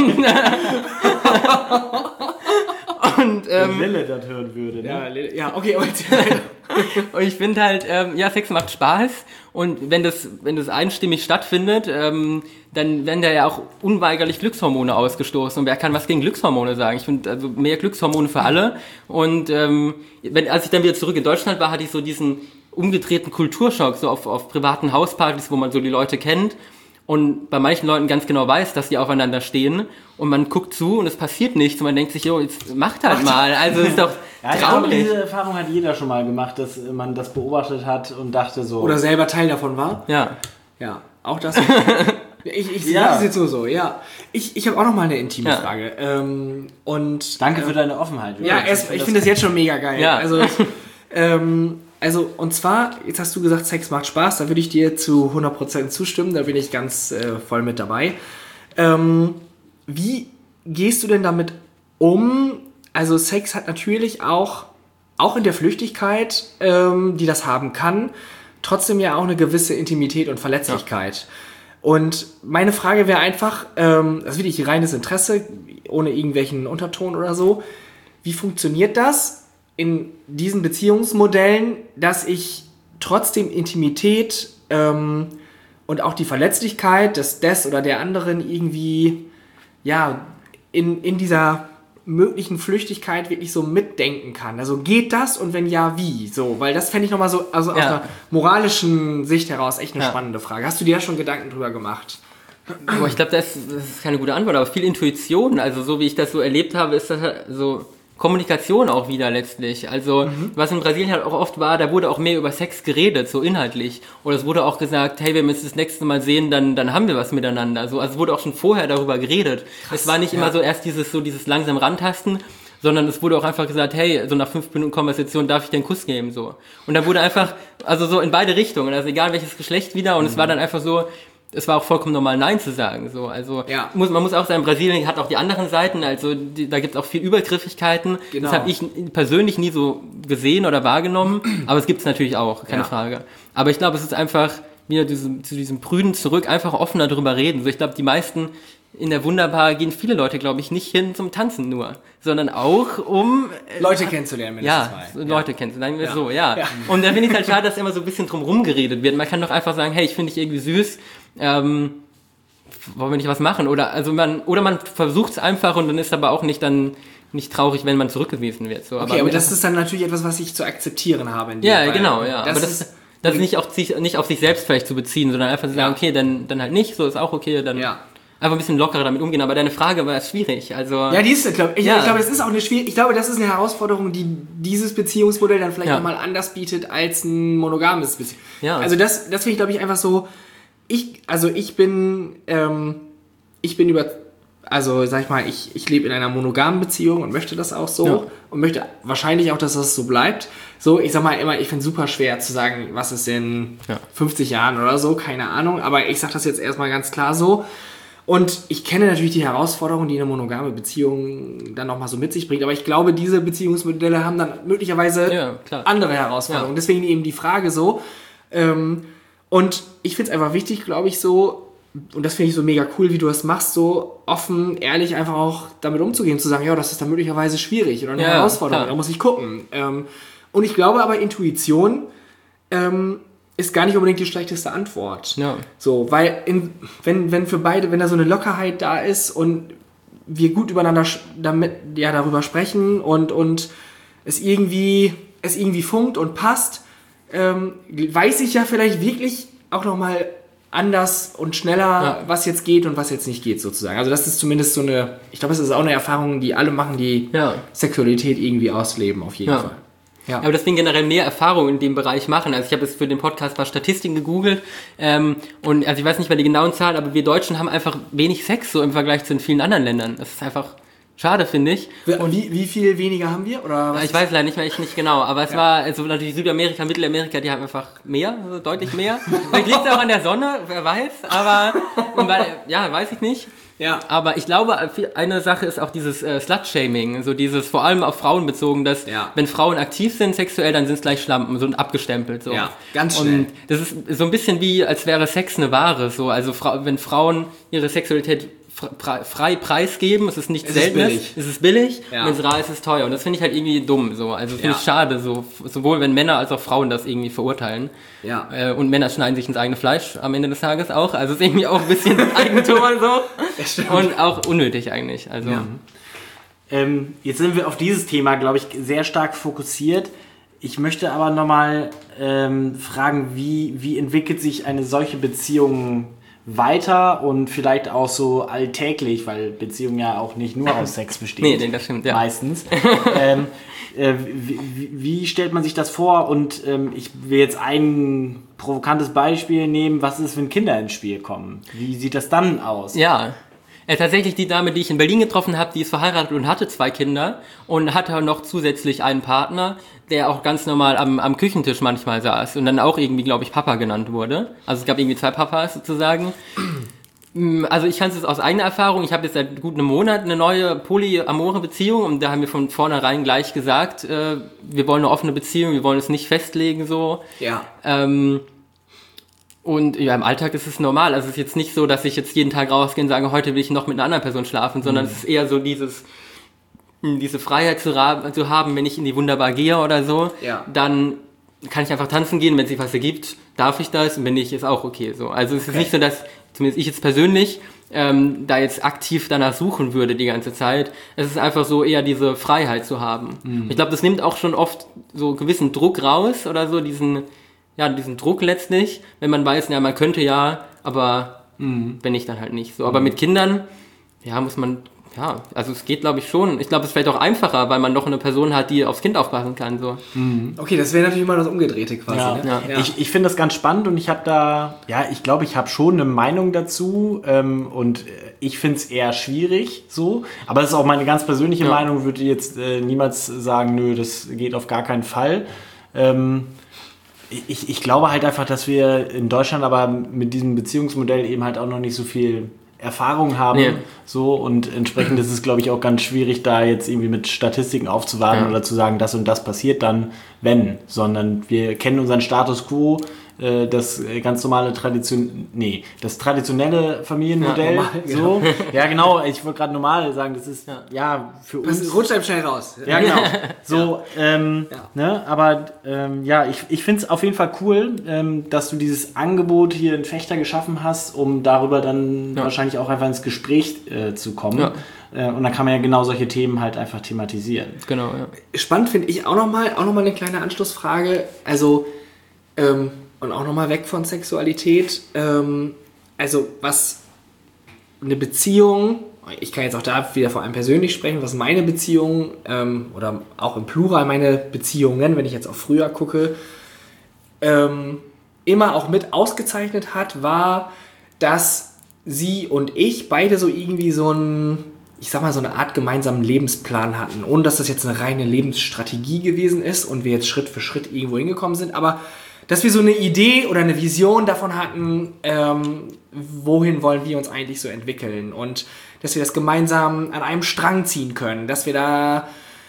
Und wenn Lille das hören würde, ne? Ja, okay. Und ich finde halt, Sex macht Spaß und wenn das einstimmig stattfindet, dann werden da ja auch unweigerlich Glückshormone ausgestoßen und wer kann was gegen Glückshormone sagen? Ich finde also mehr Glückshormone für alle und als ich dann wieder zurück in Deutschland war, hatte ich so diesen umgedrehten Kulturschock, so auf privaten Hauspartys, wo man so die Leute kennt und bei manchen Leuten ganz genau weiß, dass die aufeinander stehen und man guckt zu und es passiert nichts und man denkt sich, jetzt macht halt mal, also ist doch traurig. Diese Erfahrung hat jeder schon mal gemacht, dass man das beobachtet hat und dachte so... Oder selber Teil davon war. Ja. Auch das. Ich sage es jetzt so, ja. Ich habe auch noch mal eine intime Frage. Und danke für deine Offenheit. Ja, ich finde das jetzt schon mega geil. Ja. Also, und zwar, jetzt hast du gesagt, Sex macht Spaß, da würde ich dir zu 100% zustimmen, da bin ich ganz voll mit dabei. Wie gehst du denn damit um? Also Sex hat natürlich auch in der Flüchtigkeit, die das haben kann, trotzdem ja auch eine gewisse Intimität und Verletzlichkeit. Ja. Und meine Frage wäre einfach, das ist wirklich reines Interesse, ohne irgendwelchen Unterton oder so, wie funktioniert das in diesen Beziehungsmodellen, dass ich trotzdem Intimität und auch die Verletzlichkeit des oder der anderen irgendwie in dieser möglichen Flüchtigkeit wirklich so mitdenken kann. Also geht das und wenn ja, wie? So, weil das fände ich nochmal so, also aus einer moralischen Sicht heraus echt eine spannende Frage. Hast du dir da schon Gedanken drüber gemacht? Ich glaube, das ist keine gute Antwort, aber viel Intuition, also so wie ich das so erlebt habe, ist das halt so Kommunikation auch wieder letztlich. Also was in Brasilien halt auch oft war, da wurde auch mehr über Sex geredet, so inhaltlich. Oder es wurde auch gesagt, hey, wenn wir uns das nächste Mal sehen, dann haben wir was miteinander. Also es wurde auch schon vorher darüber geredet. Krass, es war nicht immer so erst dieses langsam Rantasten, sondern es wurde auch einfach gesagt, hey, so nach 5 Minuten Konversation darf ich dir einen Kuss geben, so. Und dann wurde einfach, also so in beide Richtungen, also egal welches Geschlecht wieder, und es war dann einfach so, es war auch vollkommen normal, Nein zu sagen. So. Also man muss auch sagen, Brasilien hat auch die anderen Seiten, also da gibt es auch viel Übergriffigkeiten. Genau. Das habe ich persönlich nie so gesehen oder wahrgenommen, aber es gibt es natürlich auch, keine Frage. Aber ich glaube, es ist einfach wieder zu diesem Prüden zurück, einfach offener drüber reden. So, ich glaube, die meisten in der Wunderbar gehen viele Leute, glaube ich, nicht hin zum Tanzen nur, sondern auch um Leute kennenzulernen, mindestens mal. Leute kennenzulernen, so. Und da finde ich es halt schade, dass immer so ein bisschen drum rumgeredet wird. Man kann doch einfach sagen, hey, ich finde dich irgendwie süß, wollen wir nicht was machen? Oder man versucht es einfach und dann ist aber auch nicht traurig, wenn man zurückgewiesen wird. So, aber das ist dann natürlich etwas, was ich zu akzeptieren habe. Genau. Aber das nicht auf sich selbst vielleicht zu beziehen, sondern einfach zu sagen, okay, dann halt nicht, so ist auch okay, dann einfach ein bisschen lockerer damit umgehen. Aber deine Frage war schwierig. Also ja, die ist, ich glaube, das ist auch ich glaube, das ist eine Herausforderung, die dieses Beziehungsmodell dann vielleicht nochmal anders bietet als ein monogames Beziehungsmodell. Ja. Also das finde ich, glaube ich, einfach so. Ich bin sag ich mal, ich lebe in einer monogamen Beziehung und möchte das auch so und möchte wahrscheinlich auch, dass das so bleibt. So, ich sag mal immer, ich finde es super schwer zu sagen, was ist in 50 Jahren oder so, keine Ahnung, aber ich sag das jetzt erstmal ganz klar so. Und ich kenne natürlich die Herausforderungen, die eine monogame Beziehung dann nochmal so mit sich bringt, aber ich glaube, diese Beziehungsmodelle haben dann möglicherweise andere Herausforderungen. Deswegen eben die Frage so, und ich finde es einfach wichtig, glaube ich, so, und das finde ich so mega cool, wie du das machst, so offen, ehrlich einfach auch damit umzugehen, zu sagen, ja, das ist dann möglicherweise schwierig oder eine Herausforderung, da muss ich gucken. Und ich glaube aber, Intuition ist gar nicht unbedingt die schlechteste Antwort. Ja. So, weil wenn für beide, wenn da so eine Lockerheit da ist und wir gut übereinander darüber sprechen und es irgendwie funkt und passt, weiß ich ja vielleicht wirklich auch nochmal anders und schneller, was jetzt geht und was jetzt nicht geht, sozusagen. Also das ist zumindest so eine, ich glaube, das ist auch eine Erfahrung, die alle machen, die Sexualität irgendwie ausleben, auf jeden Fall. Ja. Aber deswegen generell mehr Erfahrung in dem Bereich machen. Also ich habe jetzt für den Podcast ein paar Statistiken gegoogelt und also ich weiß nicht mehr die genauen Zahlen, aber wir Deutschen haben einfach wenig Sex so im Vergleich zu den vielen anderen Ländern. Das ist einfach schade, finde ich. Und wie viel weniger haben wir? Oder was? Ich weiß leider nicht mehr, nicht genau, aber es war, also natürlich Südamerika, Mittelamerika, die haben einfach mehr, also deutlich mehr. Vielleicht liegt es auch an der Sonne, wer weiß, aber, weiß ich nicht. Ja. Aber ich glaube, eine Sache ist auch dieses Slut-Shaming, so dieses vor allem auf Frauen bezogen, dass wenn Frauen aktiv sind sexuell, dann sind es gleich Schlampen, so abgestempelt. So. Ja, ganz schnell. Und das ist so ein bisschen wie, als wäre Sex eine Ware, so. Also wenn Frauen ihre Sexualität frei preisgeben, es ist nichts Seltenes, es ist billig, wenn es rar ist, ist es teuer. Und das finde ich halt irgendwie dumm, so. Also finde ich schade, so, sowohl wenn Männer als auch Frauen das irgendwie verurteilen. Ja. Und Männer schneiden sich ins eigene Fleisch am Ende des Tages auch. Also ist irgendwie auch ein bisschen Eigentum und so. Und auch unnötig eigentlich. Also. Ja. Jetzt sind wir auf dieses Thema, glaube ich, sehr stark fokussiert. Ich möchte aber nochmal fragen, wie entwickelt sich eine solche Beziehung weiter und vielleicht auch so alltäglich, weil Beziehung ja auch nicht nur aus Sex besteht. Nee, das stimmt, ja. Meistens. Wie stellt man sich das vor? Und ich will jetzt ein provokantes Beispiel nehmen. Was ist, wenn Kinder ins Spiel kommen? Wie sieht das dann aus? Ja. Tatsächlich die Dame, die ich in Berlin getroffen habe, die ist verheiratet und hatte 2 Kinder und hatte noch zusätzlich einen Partner, der auch ganz normal am Küchentisch manchmal saß und dann auch irgendwie, glaube ich, Papa genannt wurde. Also es gab irgendwie 2 Papas sozusagen. Also ich kann es aus eigener Erfahrung, ich habe jetzt seit gut einem Monat eine neue polyamore Beziehung und da haben wir von vornherein gleich gesagt, wir wollen eine offene Beziehung, wir wollen es nicht festlegen so. Ja. Und ja, im Alltag ist es normal. Also es ist jetzt nicht so, dass ich jetzt jeden Tag rausgehe und sage, heute will ich noch mit einer anderen Person schlafen, sondern es ist eher so diese Freiheit zu haben, wenn ich in die Wunderbar gehe oder so, dann kann ich einfach tanzen gehen, wenn es sich was ergibt, darf ich das und wenn nicht, ist auch okay so. Also es ist nicht so, dass, zumindest ich jetzt persönlich, da jetzt aktiv danach suchen würde die ganze Zeit. Es ist einfach so eher diese Freiheit zu haben. Ich glaube, das nimmt auch schon oft so einen gewissen Druck raus oder so, diesen Druck letztlich, wenn man weiß, ja, man könnte ja, aber wenn nicht, dann halt nicht so. Aber mit Kindern, ja, muss man, ja, also es geht, glaube ich, schon. Ich glaube, es ist vielleicht auch einfacher, weil man noch eine Person hat, die aufs Kind aufpassen kann, so. Okay, das wäre natürlich mal das Umgedrehte quasi. Ja. Ne? Ja. Ich finde das ganz spannend und ich habe da, ich glaube, ich habe schon eine Meinung dazu und ich finde es eher schwierig, so. Aber das ist auch meine ganz persönliche Meinung, würde jetzt niemals sagen, nö, das geht auf gar keinen Fall. Ich glaube halt einfach, dass wir in Deutschland aber mit diesem Beziehungsmodell eben halt auch noch nicht so viel Erfahrung haben. Ja. So, und entsprechend ist es, glaube ich, auch ganz schwierig, da jetzt irgendwie mit Statistiken aufzuwarten oder zu sagen, das und das passiert dann, wenn. Sondern wir kennen unseren Status quo, das ganz normale das traditionelle Familienmodell. Ja, normal, so. Ja, genau, ich wollte gerade normal sagen, das ist für uns. Das rutscht einem schnell raus. Ja, genau. So, ne, aber ich finde es auf jeden Fall cool, dass du dieses Angebot hier in Vechta geschaffen hast, um darüber dann wahrscheinlich auch einfach ins Gespräch zu kommen. Ja. Und dann kann man ja genau solche Themen halt einfach thematisieren. Genau, ja. Spannend finde ich auch nochmal eine kleine Anschlussfrage. Also, und auch nochmal weg von Sexualität. Also was eine Beziehung, ich kann jetzt auch da wieder vor allem persönlich sprechen, was meine Beziehung oder auch im Plural meine Beziehungen, wenn ich jetzt auch früher gucke, immer auch mit ausgezeichnet hat, war, dass sie und ich beide so irgendwie so eine Art gemeinsamen Lebensplan hatten, ohne dass das jetzt eine reine Lebensstrategie gewesen ist und wir jetzt Schritt für Schritt irgendwo hingekommen sind, aber dass wir so eine Idee oder eine Vision davon hatten, wohin wollen wir uns eigentlich so entwickeln und dass wir das gemeinsam an einem Strang ziehen können, dass wir da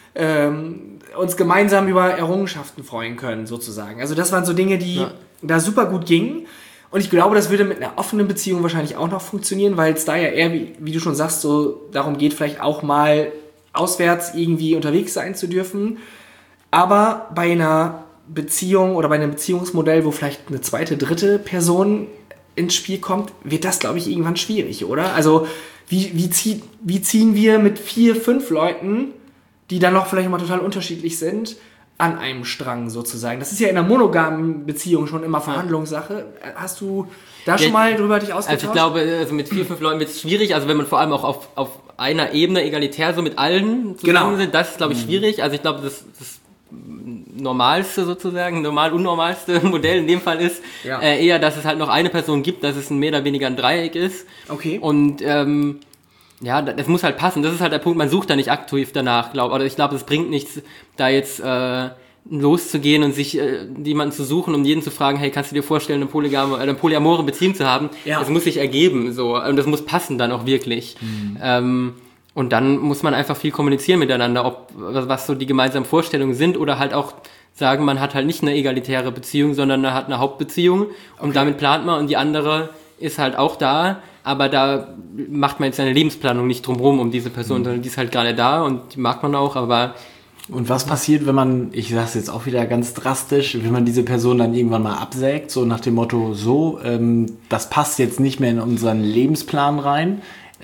uns gemeinsam über Errungenschaften freuen können, sozusagen. Also das waren so Dinge, die da super gut gingen und ich glaube, das würde mit einer offenen Beziehung wahrscheinlich auch noch funktionieren, weil es da ja eher, wie du schon sagst, so darum geht, vielleicht auch mal auswärts irgendwie unterwegs sein zu dürfen, aber bei einer Beziehung oder bei einem Beziehungsmodell, wo vielleicht eine zweite, dritte Person ins Spiel kommt, wird das, glaube ich, irgendwann schwierig, oder? Also wie ziehen wir mit 4, 5 Leuten, die dann noch vielleicht mal total unterschiedlich sind, an einem Strang sozusagen? Das ist ja in einer monogamen Beziehung schon immer Verhandlungssache. Hast du da schon mal drüber dich ausgetauscht? Also ich glaube, mit 4, 5 Leuten wird es schwierig, also wenn man vor allem auch auf einer Ebene egalitär so mit allen zusammen sind, das ist, glaube ich, schwierig. Also ich glaube, das normalste sozusagen, unnormalste Modell in dem Fall ist eher, dass es halt noch eine Person gibt, dass es mehr oder weniger ein Dreieck ist. Okay. Und das muss halt passen. Das ist halt der Punkt, man sucht da nicht aktiv danach, ich glaube, es bringt nichts, da jetzt loszugehen und sich jemanden zu suchen, um jeden zu fragen, hey, kannst du dir vorstellen, eine polyamore Beziehung zu haben? Ja. Das muss sich ergeben, so, und das muss passen dann auch wirklich. Und dann muss man einfach viel kommunizieren miteinander, was so die gemeinsamen Vorstellungen sind oder halt auch sagen, man hat halt nicht eine egalitäre Beziehung, sondern man hat eine Hauptbeziehung und damit plant man und die andere ist halt auch da, aber da macht man jetzt seine Lebensplanung nicht drumherum um diese Person, sondern die ist halt gerade da und die mag man auch, aber... Und was passiert, wenn man, ich sag's jetzt auch wieder ganz drastisch, wenn man diese Person dann irgendwann mal absägt, so nach dem Motto, das passt jetzt nicht mehr in unseren Lebensplan rein?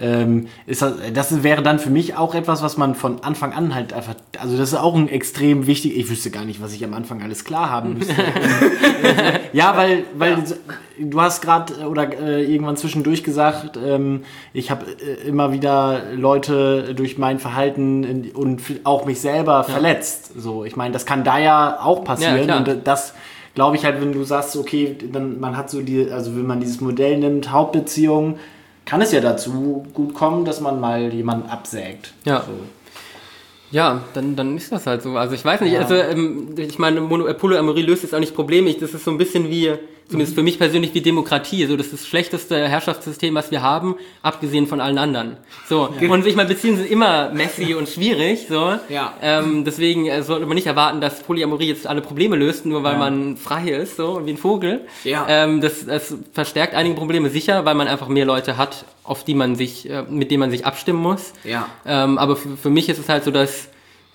Das wäre dann für mich auch etwas, was man von Anfang an halt einfach, also das ist auch ein extrem wichtig, ich wüsste gar nicht, was ich am Anfang alles klar haben müsste. Ja, weil du hast gerade irgendwann zwischendurch gesagt, ich habe immer wieder Leute durch mein Verhalten und auch mich selber verletzt. So, ich meine, das kann da ja auch passieren. Ja, und das glaube ich halt, wenn du sagst, okay, dann man hat so wenn man dieses Modell nimmt, Hauptbeziehung, kann es ja dazu gut kommen, dass man mal jemanden absägt. Ja. So. Ja, dann ist das halt so. Also ich weiß nicht, ich meine, Polyamorie löst jetzt auch nicht Probleme. Das ist so ein bisschen wie, zumindest für mich persönlich, wie Demokratie. Also das ist das schlechteste Herrschaftssystem, was wir haben, abgesehen von allen anderen. So. Ja. Und ich meine, Beziehungen sind immer messy und schwierig. So. Ja. Deswegen sollte man nicht erwarten, dass Polyamorie jetzt alle Probleme löst, nur weil man frei ist, so wie ein Vogel. Ja. Das verstärkt einige Probleme sicher, weil man einfach mehr Leute hat, mit denen man sich abstimmen muss. Ja. Aber für mich ist es halt so, dass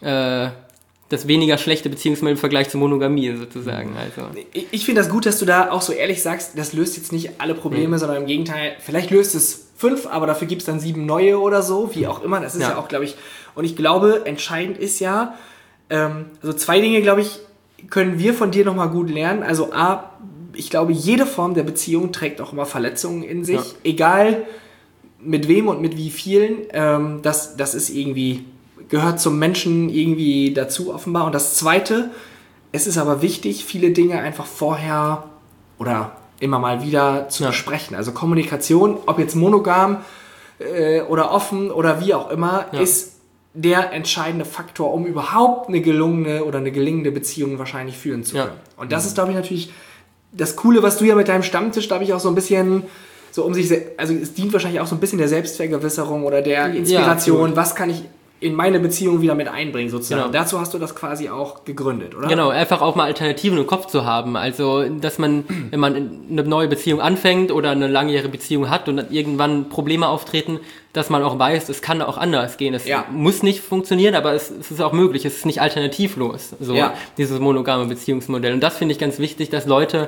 das weniger schlechte Beziehungsmodell im Vergleich zur Monogamie sozusagen. Also. Ich finde das gut, dass du da auch so ehrlich sagst, das löst jetzt nicht alle Probleme, sondern im Gegenteil, vielleicht löst es 5, aber dafür gibt es dann 7 neue oder so, wie auch immer. Das ist ja auch, glaube ich, und ich glaube, entscheidend ist ja, also 2 Dinge, glaube ich, können wir von dir nochmal gut lernen. Also A, ich glaube, jede Form der Beziehung trägt auch immer Verletzungen in sich, egal mit wem und mit wie vielen, das ist irgendwie, gehört zum Menschen irgendwie dazu offenbar. Und das Zweite, es ist aber wichtig, viele Dinge einfach vorher oder immer mal wieder zu besprechen. Also Kommunikation, ob jetzt monogam oder offen oder wie auch immer, ist der entscheidende Faktor, um überhaupt eine gelungene oder eine gelingende Beziehung wahrscheinlich führen zu können. Und das ist, glaube ich, natürlich das Coole, was du ja mit deinem Stammtisch, glaube ich, auch so ein bisschen so also es dient wahrscheinlich auch so ein bisschen der Selbstvergewisserung oder der Inspiration, was kann ich in meine Beziehung wieder mit einbringen, sozusagen. Genau. Dazu hast du das quasi auch gegründet, oder? Genau, einfach auch mal Alternativen im Kopf zu haben. Also, dass man, wenn man eine neue Beziehung anfängt oder eine langjährige Beziehung hat und dann irgendwann Probleme auftreten, dass man auch weiß, es kann auch anders gehen. Es muss nicht funktionieren, aber es ist auch möglich. Es ist nicht alternativlos, so dieses monogame Beziehungsmodell. Und das finde ich ganz wichtig, dass Leute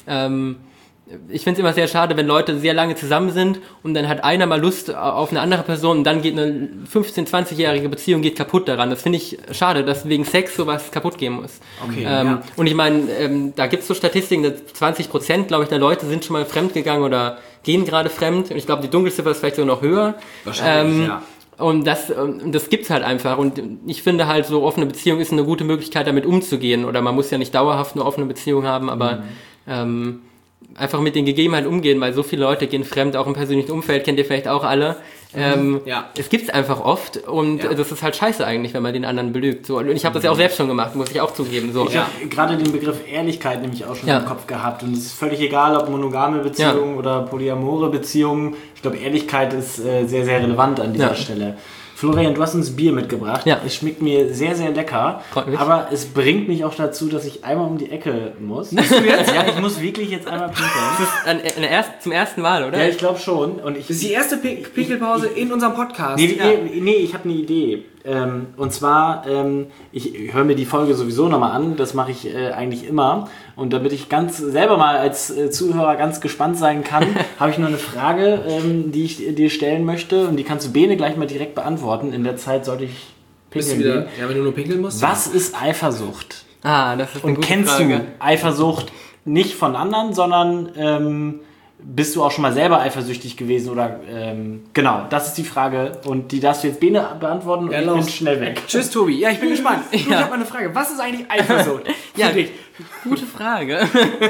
ich finde es immer sehr schade, wenn Leute sehr lange zusammen sind und dann hat einer mal Lust auf eine andere Person und dann geht eine 15-, 20-jährige Beziehung geht kaputt daran. Das finde ich schade, dass wegen Sex sowas kaputt gehen muss. Okay, Und ich meine, da gibt es so Statistiken, dass 20%, glaube ich, der Leute sind schon mal fremdgegangen oder gehen gerade fremd. Und ich glaube, die Dunkelziffer ist vielleicht sogar noch höher. Wahrscheinlich, Und das gibt's halt einfach. Und ich finde halt, so offene Beziehung ist eine gute Möglichkeit, damit umzugehen. Oder man muss ja nicht dauerhaft eine offene Beziehung haben, aber einfach mit den Gegebenheiten umgehen, weil so viele Leute gehen fremd, auch im persönlichen Umfeld, kennt ihr vielleicht auch alle. Es gibt's einfach oft und das ist halt scheiße eigentlich, wenn man den anderen belügt. So, und ich habe das ja auch selbst schon gemacht, muss ich auch zugeben. So. Ich habe gerade den Begriff Ehrlichkeit nämlich auch schon im Kopf gehabt und es ist völlig egal, ob monogame Beziehungen oder polyamore Beziehungen. Ich glaube, Ehrlichkeit ist sehr, sehr relevant an dieser Stelle. Florian, du hast uns Bier mitgebracht. Ja. Es schmeckt mir sehr, sehr lecker. Aber es bringt mich auch dazu, dass ich einmal um die Ecke muss. Musst du jetzt? Ja, ich muss wirklich jetzt einmal pinkeln. Das ist zum ersten Mal, oder? Ja, ich glaube schon. Und das ist die erste Pinkelpause in unserem Podcast. Nee, ich habe eine Idee. Und zwar, ich höre mir die Folge sowieso nochmal an. Das mache ich eigentlich immer. Und damit ich ganz selber mal als Zuhörer ganz gespannt sein kann, habe ich noch eine Frage, die ich dir stellen möchte. Und die kannst du Bene gleich mal direkt beantworten. In der Zeit sollte ich pinkeln gehen. Ja, wenn du nur pinkeln musst. Was ist Eifersucht? Das ist eine gute kennst Frage. Du Eifersucht nicht von anderen, sondern bist du auch schon mal selber eifersüchtig gewesen? Oder genau, das ist die Frage. Und die darfst du jetzt Bene beantworten und ich bin schnell weg. Tschüss, Tobi. Ja, ich bin gespannt. Ich habe mal eine Frage. Was ist eigentlich Eifersucht? Ja, gute Frage.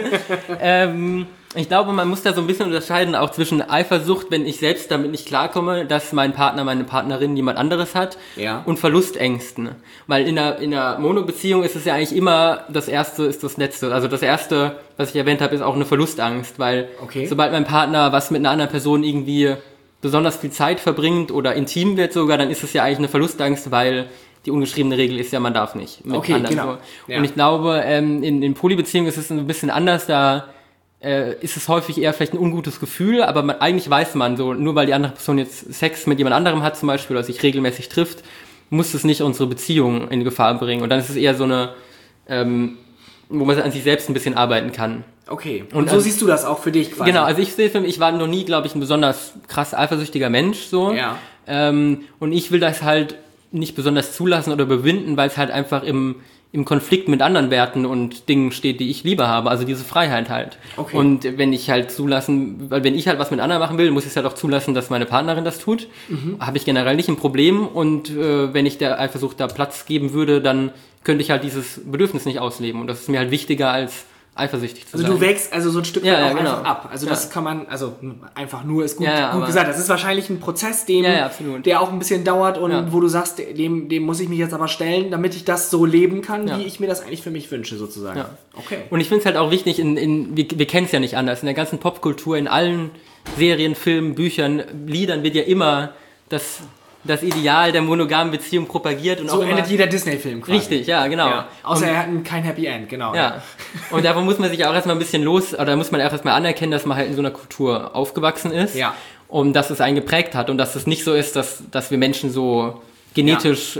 Ich glaube, man muss da so ein bisschen unterscheiden, auch zwischen Eifersucht, wenn ich selbst damit nicht klarkomme, dass mein Partner, meine Partnerin jemand anderes hat, und Verlustängsten. Weil in einer Mono-Beziehung ist es ja eigentlich immer, das Erste ist das Letzte. Also das Erste, was ich erwähnt habe, ist auch eine Verlustangst, weil sobald mein Partner was mit einer anderen Person irgendwie besonders viel Zeit verbringt oder intim wird sogar, dann ist es ja eigentlich eine Verlustangst, weil die ungeschriebene Regel ist ja, man darf nicht mit anderen. Genau. So. Ja. Und ich glaube, in Polybeziehungen ist es ein bisschen anders, da ist es häufig eher vielleicht ein ungutes Gefühl, aber eigentlich weiß man so, nur weil die andere Person jetzt Sex mit jemand anderem hat zum Beispiel oder sich regelmäßig trifft, muss es nicht unsere Beziehung in Gefahr bringen. Und dann ist es eher so eine, wo man an sich selbst ein bisschen arbeiten kann. Okay, und so siehst du das auch für dich quasi? Genau, also ich war noch nie, glaube ich, ein besonders krass eifersüchtiger Mensch, so. Ja. Und ich will das halt nicht besonders zulassen oder überwinden, weil es halt einfach im im Konflikt mit anderen Werten und Dingen steht, die ich lieber habe, also diese Freiheit halt. Okay. Und wenn ich halt wenn ich halt was mit anderen machen will, muss ich es halt auch zulassen, dass meine Partnerin das tut. Habe ich generell nicht ein Problem und wenn ich der Eifersucht da Platz geben würde, dann könnte ich halt dieses Bedürfnis nicht ausleben und das ist mir halt wichtiger als eifersüchtig zu sein. Also du wächst also so ein Stück weit auch genau. einfach ab. Also das kann man, also einfach nur ist gut aber gesagt. Das ist wahrscheinlich ein Prozess, der auch ein bisschen dauert und wo du sagst, dem muss ich mich jetzt aber stellen, damit ich das so leben kann, wie ich mir das eigentlich für mich wünsche, sozusagen. Ja. Okay. Und ich finde es halt auch wichtig, wir kennen es ja nicht anders, in der ganzen Popkultur, in allen Serien, Filmen, Büchern, Liedern wird ja immer das Ideal der monogamen Beziehung propagiert. Und so auch endet jeder Disney-Film quasi. Richtig, ja, genau. Ja. Außer er hat kein Happy End, genau. Ja. Und davon muss man sich auch erstmal ein bisschen da muss man auch erstmal anerkennen, dass man halt in so einer Kultur aufgewachsen ist. Ja. Und dass es einen geprägt hat und dass es nicht so ist, dass wir Menschen so genetisch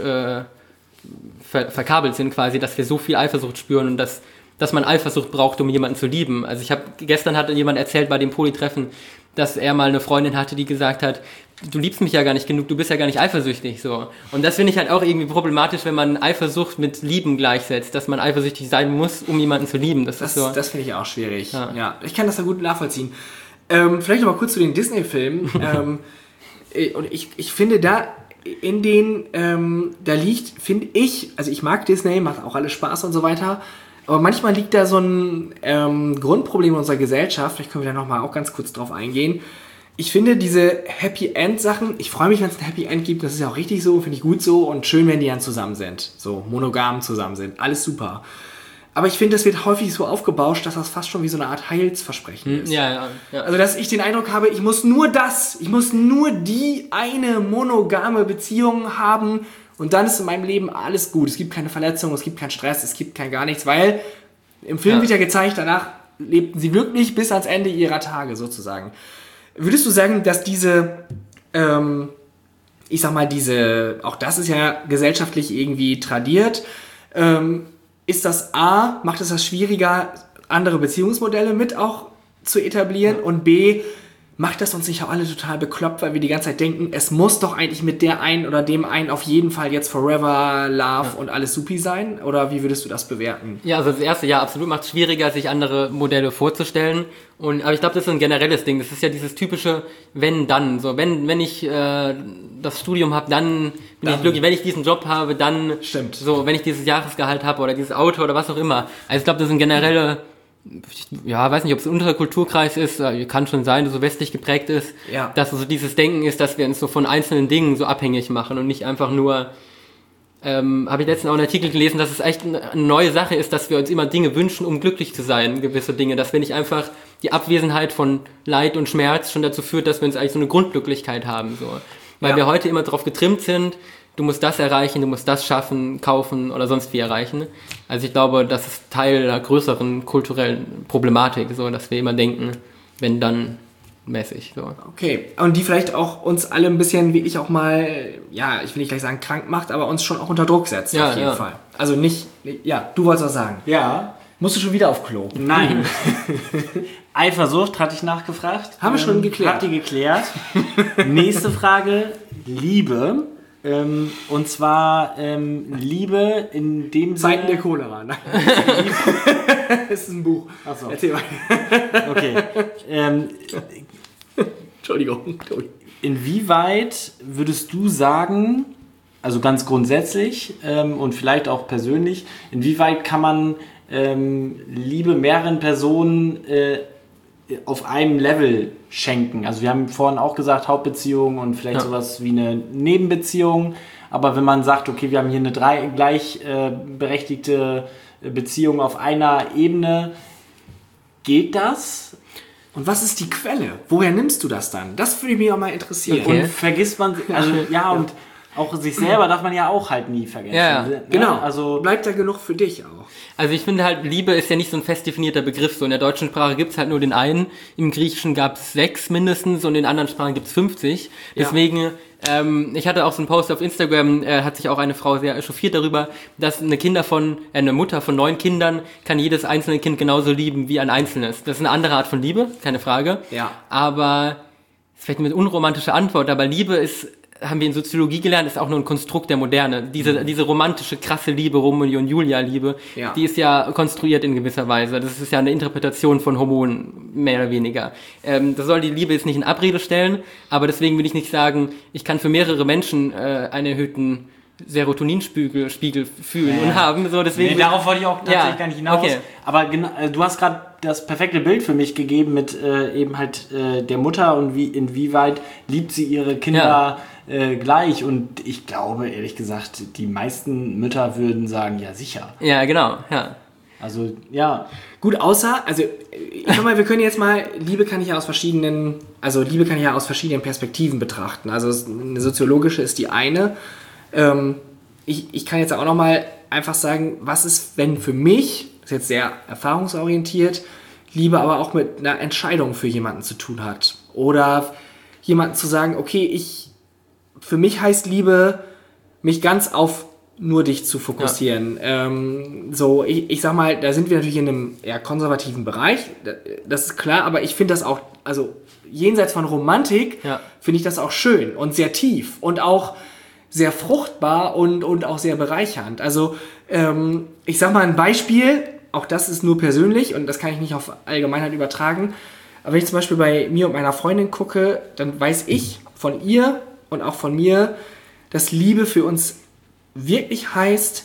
verkabelt sind quasi, dass wir so viel Eifersucht spüren und dass man Eifersucht braucht, um jemanden zu lieben. Also gestern hat jemand erzählt bei dem Polytreffen, dass er mal eine Freundin hatte, die gesagt hat, du liebst mich ja gar nicht genug, du bist ja gar nicht eifersüchtig, so. Und das finde ich halt auch irgendwie problematisch, wenn man Eifersucht mit Lieben gleichsetzt, dass man eifersüchtig sein muss, um jemanden zu lieben. Das finde ich auch schwierig. Ja. Ich kann das da gut nachvollziehen. Vielleicht noch mal kurz zu den Disney-Filmen. Und ich finde da in denen, da liegt, finde ich, also ich mag Disney, macht auch alles Spaß und so weiter, aber manchmal liegt da so ein Grundproblem in unserer Gesellschaft, vielleicht können wir da noch mal auch ganz kurz drauf eingehen. Ich finde diese Happy End Sachen, ich freue mich, wenn es ein Happy End gibt, das ist ja auch richtig so, finde ich gut so und schön, wenn die dann zusammen sind, so monogam zusammen sind, alles super. Aber ich finde, das wird häufig so aufgebauscht, dass das fast schon wie so eine Art Heilsversprechen ist. Ja. Also, dass ich den Eindruck habe, ich muss nur die eine monogame Beziehung haben und dann ist in meinem Leben alles gut. Es gibt keine Verletzungen, es gibt keinen Stress, es gibt gar nichts, weil im Film wird ja gezeigt, danach lebten sie glücklich bis ans Ende ihrer Tage sozusagen. Würdest du sagen, dass auch das ist ja gesellschaftlich irgendwie tradiert, macht es das schwieriger, andere Beziehungsmodelle mit auch zu etablieren und B, macht das uns nicht auch alle total bekloppt, weil wir die ganze Zeit denken, es muss doch eigentlich mit der einen oder dem einen auf jeden Fall jetzt forever love und alles supi sein? Oder wie würdest du das bewerten? Ja, also das erste, ja, absolut macht es schwieriger, sich andere Modelle vorzustellen. Aber ich glaube, das ist ein generelles Ding. Das ist ja dieses typische wenn, dann. So, wenn ich das Studium habe, dann bin ich glücklich. Wenn ich diesen Job habe, dann... Stimmt. So, wenn ich dieses Jahresgehalt habe oder dieses Auto oder was auch immer. Also ich glaube, das sind generelle... Ja, weiß nicht, ob es ein unterer Kulturkreis ist, kann schon sein, dass so westlich geprägt ist, dass so dieses Denken ist, dass wir uns so von einzelnen Dingen so abhängig machen und nicht einfach nur, habe ich letztens auch einen Artikel gelesen, dass es echt eine neue Sache ist, dass wir uns immer Dinge wünschen, um glücklich zu sein, gewisse Dinge, dass wir nicht einfach die Abwesenheit von Leid und Schmerz schon dazu führt, dass wir uns eigentlich so eine Grundglücklichkeit haben, so. Weil wir heute immer darauf getrimmt sind, du musst das erreichen, du musst das schaffen, kaufen oder sonst wie erreichen. Also ich glaube, das ist Teil der größeren kulturellen Problematik, so, dass wir immer denken, wenn dann mäßig. So. Okay, und die vielleicht auch uns alle ein bisschen, wie ich auch mal, ja, ich will nicht gleich sagen krank macht, aber uns schon auch unter Druck setzt, auf jeden Fall. Also nicht, du wolltest was sagen. Ja. Musst du schon wieder auf Klo? Nein. Eifersucht, hatte ich nachgefragt. Haben wir schon geklärt. Habt ihr geklärt. Nächste Frage, Liebe. Und zwar Liebe in dem Sinne... Zeiten der Cholera. Nein. Das ist ein Buch. Achso. Erzähl mal. Okay. Entschuldigung. Inwieweit würdest du sagen, also ganz grundsätzlich und vielleicht auch persönlich, inwieweit kann man Liebe mehreren Personen auf einem Level schenken? Also wir haben vorhin auch gesagt, Hauptbeziehung und vielleicht sowas wie eine Nebenbeziehung. Aber wenn man sagt, okay, wir haben hier eine gleichberechtigte Beziehung auf einer Ebene, geht das? Und was ist die Quelle? Woher nimmst du das dann? Das würde mich auch mal interessieren. Okay. Und vergisst man, also und auch sich selber darf man ja auch halt nie vergessen. Ja, genau. Also bleibt da genug für dich auch. Also ich finde halt, Liebe ist ja nicht so ein fest definierter Begriff. So in der deutschen Sprache gibt's halt nur den einen. Im Griechischen gab's 6 mindestens und in anderen Sprachen gibt's 50. Deswegen, ich hatte auch so einen Post auf Instagram, hat sich auch eine Frau sehr echauffiert darüber, dass eine Mutter von 9 Kindern kann jedes einzelne Kind genauso lieben wie ein einzelnes. Das ist eine andere Art von Liebe, keine Frage. Ja. Aber, das ist vielleicht eine unromantische Antwort, aber Liebe ist haben wir in Soziologie gelernt, ist auch nur ein Konstrukt der Moderne. Diese romantische, krasse Liebe, Romeo und Julia-Liebe, die ist ja konstruiert in gewisser Weise. Das ist ja eine Interpretation von Hormonen, mehr oder weniger. Das soll die Liebe jetzt nicht in Abrede stellen, aber deswegen will ich nicht sagen, ich kann für mehrere Menschen einen erhöhten Serotoninspiegel fühlen und haben. So, deswegen darauf wollte ich auch tatsächlich gar nicht hinaus. Okay. Aber du hast gerade das perfekte Bild für mich gegeben mit eben halt der Mutter und inwieweit liebt sie ihre Kinder gleich. Und ich glaube, ehrlich gesagt, die meisten Mütter würden sagen, ja sicher. Ja, genau. Ja. Also, ja. Gut, also ich sag mal, wir können jetzt mal, Liebe kann ich ja aus verschiedenen Perspektiven betrachten. Also eine soziologische ist die eine. Ich kann jetzt auch nochmal einfach sagen, was ist, wenn für mich, das ist jetzt sehr erfahrungsorientiert, Liebe aber auch mit einer Entscheidung für jemanden zu tun hat. Oder jemanden zu sagen, okay, für mich heißt Liebe, mich ganz auf nur dich zu fokussieren. Ja. Ich sag mal, da sind wir natürlich in einem eher konservativen Bereich, das ist klar, aber ich finde das auch, also jenseits von Romantik, finde ich das auch schön und sehr tief und auch sehr fruchtbar und auch sehr bereichernd. Also ich sag mal ein Beispiel, auch das ist nur persönlich und das kann ich nicht auf Allgemeinheit übertragen, aber wenn ich zum Beispiel bei mir und meiner Freundin gucke, dann weiß ich von ihr und auch von mir, dass Liebe für uns wirklich heißt,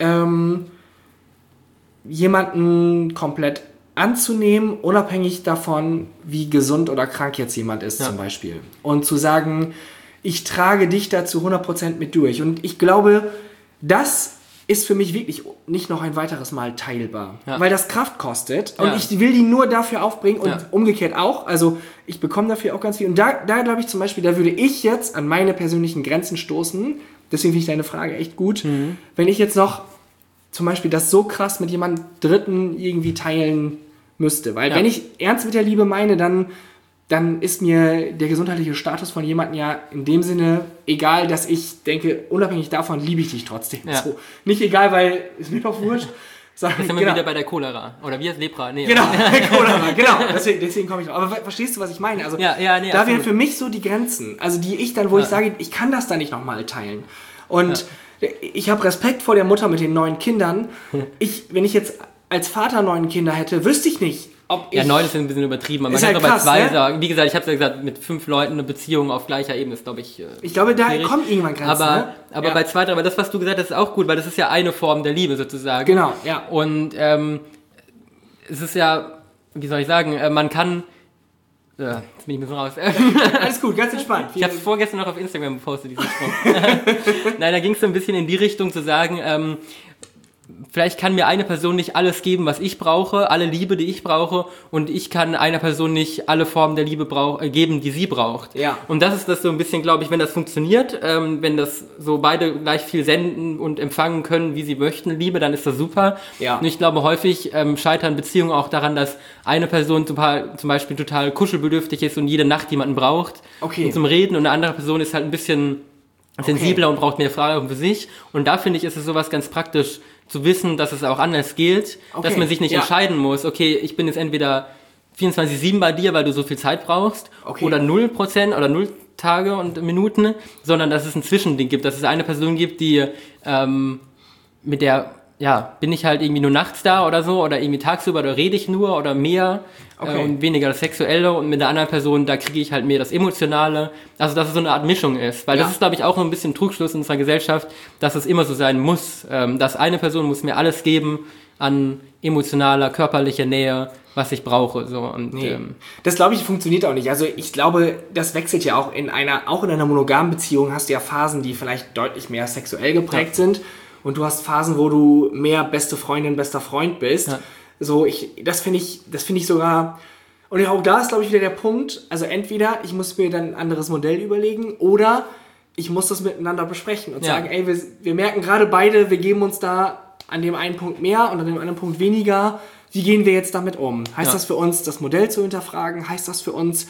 jemanden komplett anzunehmen, unabhängig davon, wie gesund oder krank jetzt jemand ist zum Beispiel. Und zu sagen, ich trage dich da zu 100% mit durch. Und ich glaube, das ist für mich wirklich nicht noch ein weiteres Mal teilbar. Ja. Weil das Kraft kostet. Und ich will die nur dafür aufbringen und umgekehrt auch. Also ich bekomme dafür auch ganz viel. Und da glaube ich zum Beispiel, da würde ich jetzt an meine persönlichen Grenzen stoßen. Deswegen finde ich deine Frage echt gut. Mhm. Wenn ich jetzt noch zum Beispiel das so krass mit jemandem Dritten irgendwie teilen müsste. Weil wenn ich ernst mit der Liebe meine, dann ist mir der gesundheitliche Status von jemandem ja in dem Sinne egal, dass ich denke, unabhängig davon liebe ich dich trotzdem. Ja. So. Nicht egal, weil ist mir doch wurscht. Das sind wir wieder bei der Cholera. Oder wie heißt Lepra? Nee, genau, Cholera, genau. Deswegen komme ich drauf. Aber verstehst du, was ich meine? Also da wären für mich so die Grenzen, also die ich dann, wo ich sage, ich kann das da nicht nochmal teilen. Und ich habe Respekt vor der Mutter mit den 9 Kindern. Wenn ich jetzt als Vater 9 Kinder hätte, wüsste ich nicht, ob ich... Ja, 9 ist ein bisschen übertrieben, aber man kann doch bei 2 sagen. Wie gesagt, ich habe es ja gesagt, mit 5 Leuten eine Beziehung auf gleicher Ebene ist, glaube ich... ich glaube, da kommt irgendwann Grenzen. Aber bei 2, 3, aber das, was du gesagt hast, ist auch gut, weil das ist ja eine Form der Liebe sozusagen. Genau, ja. Und es ist ja, wie soll ich sagen, man kann... jetzt bin ich ein bisschen raus. Alles gut, ganz entspannt. Ich habe es vorgestern noch auf Instagram gepostet, diesen Spruch. Nein, da ging es so ein bisschen in die Richtung zu sagen, vielleicht kann mir eine Person nicht alles geben, was ich brauche, alle Liebe, die ich brauche, und ich kann einer Person nicht alle Formen der Liebe geben, die sie braucht. Ja. Und das ist das so ein bisschen, glaube ich, wenn das funktioniert, wenn das so beide gleich viel senden und empfangen können, wie sie möchten, Liebe, dann ist das super. Ja. Und ich glaube, häufig scheitern Beziehungen auch daran, dass eine Person zum Beispiel total kuschelbedürftig ist und jede Nacht jemanden braucht zum Reden, und eine andere Person ist halt ein bisschen sensibler und braucht mehr Freiraum für sich. Und da finde ich, ist es sowas ganz praktisch, zu wissen, dass es auch anders geht, dass man sich nicht entscheiden muss, okay, ich bin jetzt entweder 24/7 bei dir, weil du so viel Zeit brauchst, oder 0% oder 0 Tage und Minuten, sondern dass es ein Zwischending gibt, dass es eine Person gibt, die mit der, bin ich halt irgendwie nur nachts da oder so, oder irgendwie tagsüber, oder rede ich nur oder mehr und weniger das Sexuelle, und mit der anderen Person, da kriege ich halt mehr das Emotionale, also dass es so eine Art Mischung ist, weil das ist, glaube ich, auch ein bisschen Trugschluss in unserer Gesellschaft, dass es immer so sein muss, dass eine Person muss mir alles geben an emotionaler, körperlicher Nähe, was ich brauche. So. Und, das, glaube ich, funktioniert auch nicht. Also ich glaube, das wechselt ja auch in einer monogamen Beziehung hast du ja Phasen, die vielleicht deutlich mehr sexuell geprägt sind, und du hast Phasen, wo du mehr beste Freundin, bester Freund bist. Ja. So, das finde ich sogar, und auch da ist, glaube ich, wieder der Punkt, also entweder ich muss mir dann ein anderes Modell überlegen, oder ich muss das miteinander besprechen und sagen, ey, wir merken gerade beide, wir geben uns da an dem einen Punkt mehr und an dem anderen Punkt weniger. Wie gehen wir jetzt damit um? Heißt das für uns, das Modell zu hinterfragen? Heißt das für uns,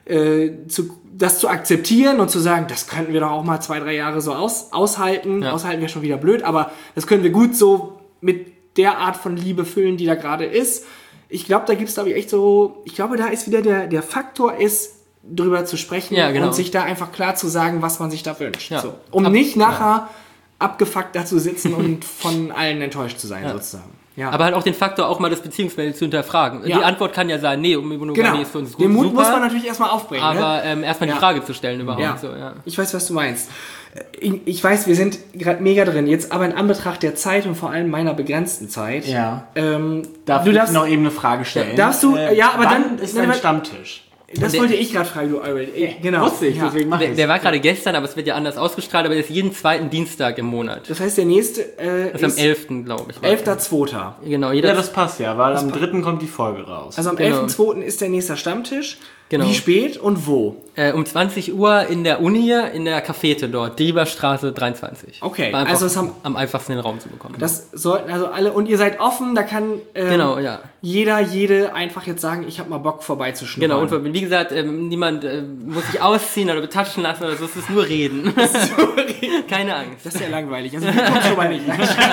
das zu akzeptieren und zu sagen, das könnten wir doch auch mal 2, 3 Jahre so aushalten. Aushalten wäre schon wieder blöd, aber das können wir gut so mit der Art von Liebe füllen, die da gerade ist. Ich glaube, da gibt es, glaube ich, echt so, ich glaube, da ist wieder der Faktor ist, drüber zu sprechen und sich da einfach klar zu sagen, was man sich da wünscht. Ja. So. Um nicht nachher abgefuckt da zu sitzen und von allen enttäuscht zu sein, sozusagen. Ja. Aber halt auch den Faktor, auch mal das Beziehungsverhältnis zu hinterfragen. Die Antwort kann ja sein, nee, Monogamie ist für uns gut. Den Mut muss man natürlich erstmal aufbringen. Aber erstmal die Frage zu stellen überhaupt. Ja. So, ja. Ich weiß, was du meinst. Ich weiß, wir sind gerade mega drin. Jetzt aber in Anbetracht der Zeit und vor allem meiner begrenzten Zeit. Ja. Darf du darfst noch eben eine Frage stellen. Darfst du? Ja, aber wann dann ist dein Stammtisch. Das wollte ich gerade fragen, du Eurel. Genau. Wusste ich, deswegen mache ich Der war gerade gestern, aber es wird ja anders ausgestrahlt, aber der ist jeden zweiten Dienstag im Monat. Das heißt, der nächste das ist am 11., glaube ich. 11.2. Genau. Ja, das passt ja, weil am 3. kommt die Folge raus. Also am 11.2. ist der nächste Stammtisch. Genau. Wie spät und wo? Um 20 Uhr in der Uni, in der Cafete dort, Dieberstraße 23. Okay, War also es haben am einfachsten den Raum zu bekommen. Das sollten also alle, und ihr seid offen, da kann jede einfach jetzt sagen, ich habe mal Bock vorbeizuschnuppern. Genau, und wie gesagt, niemand muss sich ausziehen oder betatschen lassen oder so, es ist nur reden. Keine Angst. Das ist ja langweilig, also wir kommen schon mal nicht.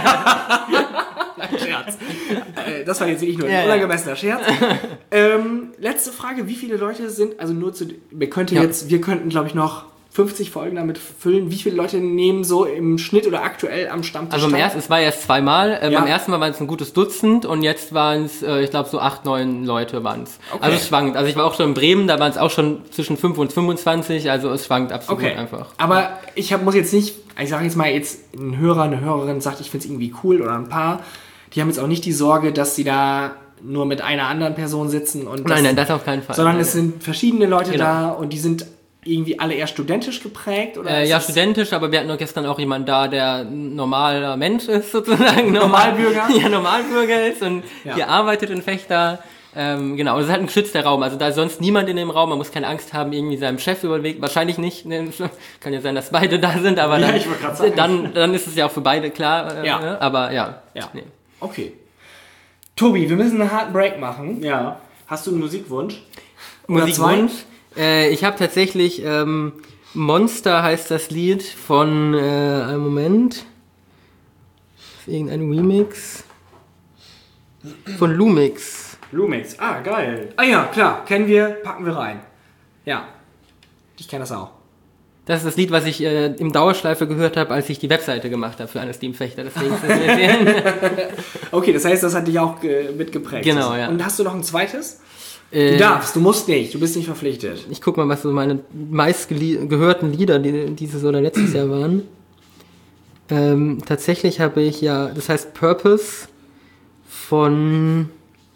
Scherz. Das war jetzt wirklich nur ein unangemessener Scherz. Letzte Frage, wie viele Leute sind, also nur zu, wir könnten glaube ich noch 50 Folgen damit füllen. Wie viele Leute nehmen so im Schnitt oder aktuell am Stammtisch teil? Also es war erst zweimal. Beim ersten Mal waren es ein gutes Dutzend und jetzt waren es, ich glaube, so 8, 9 Leute waren es. Okay. Also es schwankt. Also ich war auch schon in Bremen, da waren es auch schon zwischen 5 und 25, also es schwankt absolut einfach. Aber muss jetzt nicht, ich sage jetzt mal jetzt, ein Hörer, eine Hörerin sagt, ich finde es irgendwie cool oder ein Paar, die haben jetzt auch nicht die Sorge, dass sie da nur mit einer anderen Person sitzen. Und nein, das auf keinen Fall. Sondern es sind verschiedene Leute da und die sind irgendwie alle eher studentisch geprägt? Oder ja, studentisch, aber wir hatten auch gestern auch jemanden da, der ein normaler Mensch ist sozusagen. Normalbürger? Ja, Normalbürger ist und hier arbeitet in Fechter. Genau, das ist halt ein geschützter Raum, also da ist sonst niemand in dem Raum, man muss keine Angst haben, irgendwie seinem Chef über den Weg, wahrscheinlich nicht, kann ja sein, dass beide da sind, aber dann ist es ja auch für beide klar, aber ja. Nee. Okay. Tobi, wir müssen einen harten Break machen. Ja. Hast du einen Musikwunsch? Musikwunsch? Ich habe tatsächlich, Monster heißt das Lied von, einen Moment, irgendein Remix von Lumix. Lumix, geil. Ah ja, klar, kennen wir, packen wir rein. Ja, ich kenne das auch. Das ist das Lied, was ich im Dauerschleife gehört habe, als ich die Webseite gemacht habe für eine Steam-Fechter. Deswegen ist das sehr okay, das heißt, das hat dich auch mitgeprägt. Genau, ja. Und hast du noch ein zweites? Du darfst, du musst nicht, du bist nicht verpflichtet. Ich guck mal, was so meine meistgehörten Lieder dieses oder letztes Jahr waren. Tatsächlich habe ich das heißt Purpose von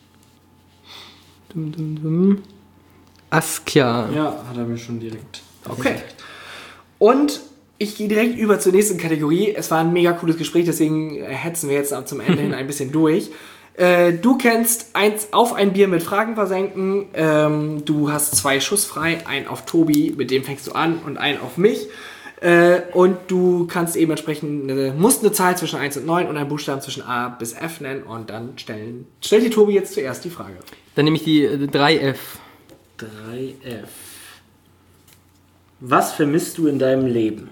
Askia. Ja, hat er mir schon direkt. Okay. Und ich gehe direkt über zur nächsten Kategorie. Es war ein mega cooles Gespräch, deswegen hetzen wir jetzt zum Ende hin ein bisschen durch. Du kennst auf ein Bier mit Fragen versenken. Du hast 2 Schuss frei, einen auf Tobi, mit dem fängst du an, und einen auf mich. Und du kannst eben entsprechend musst eine Zahl zwischen 1 und 9 und einen Buchstaben zwischen A bis F nennen und dann stellt dir Tobi jetzt zuerst die Frage. Dann nehme ich die 3F. 3F. Was vermisst du in deinem Leben?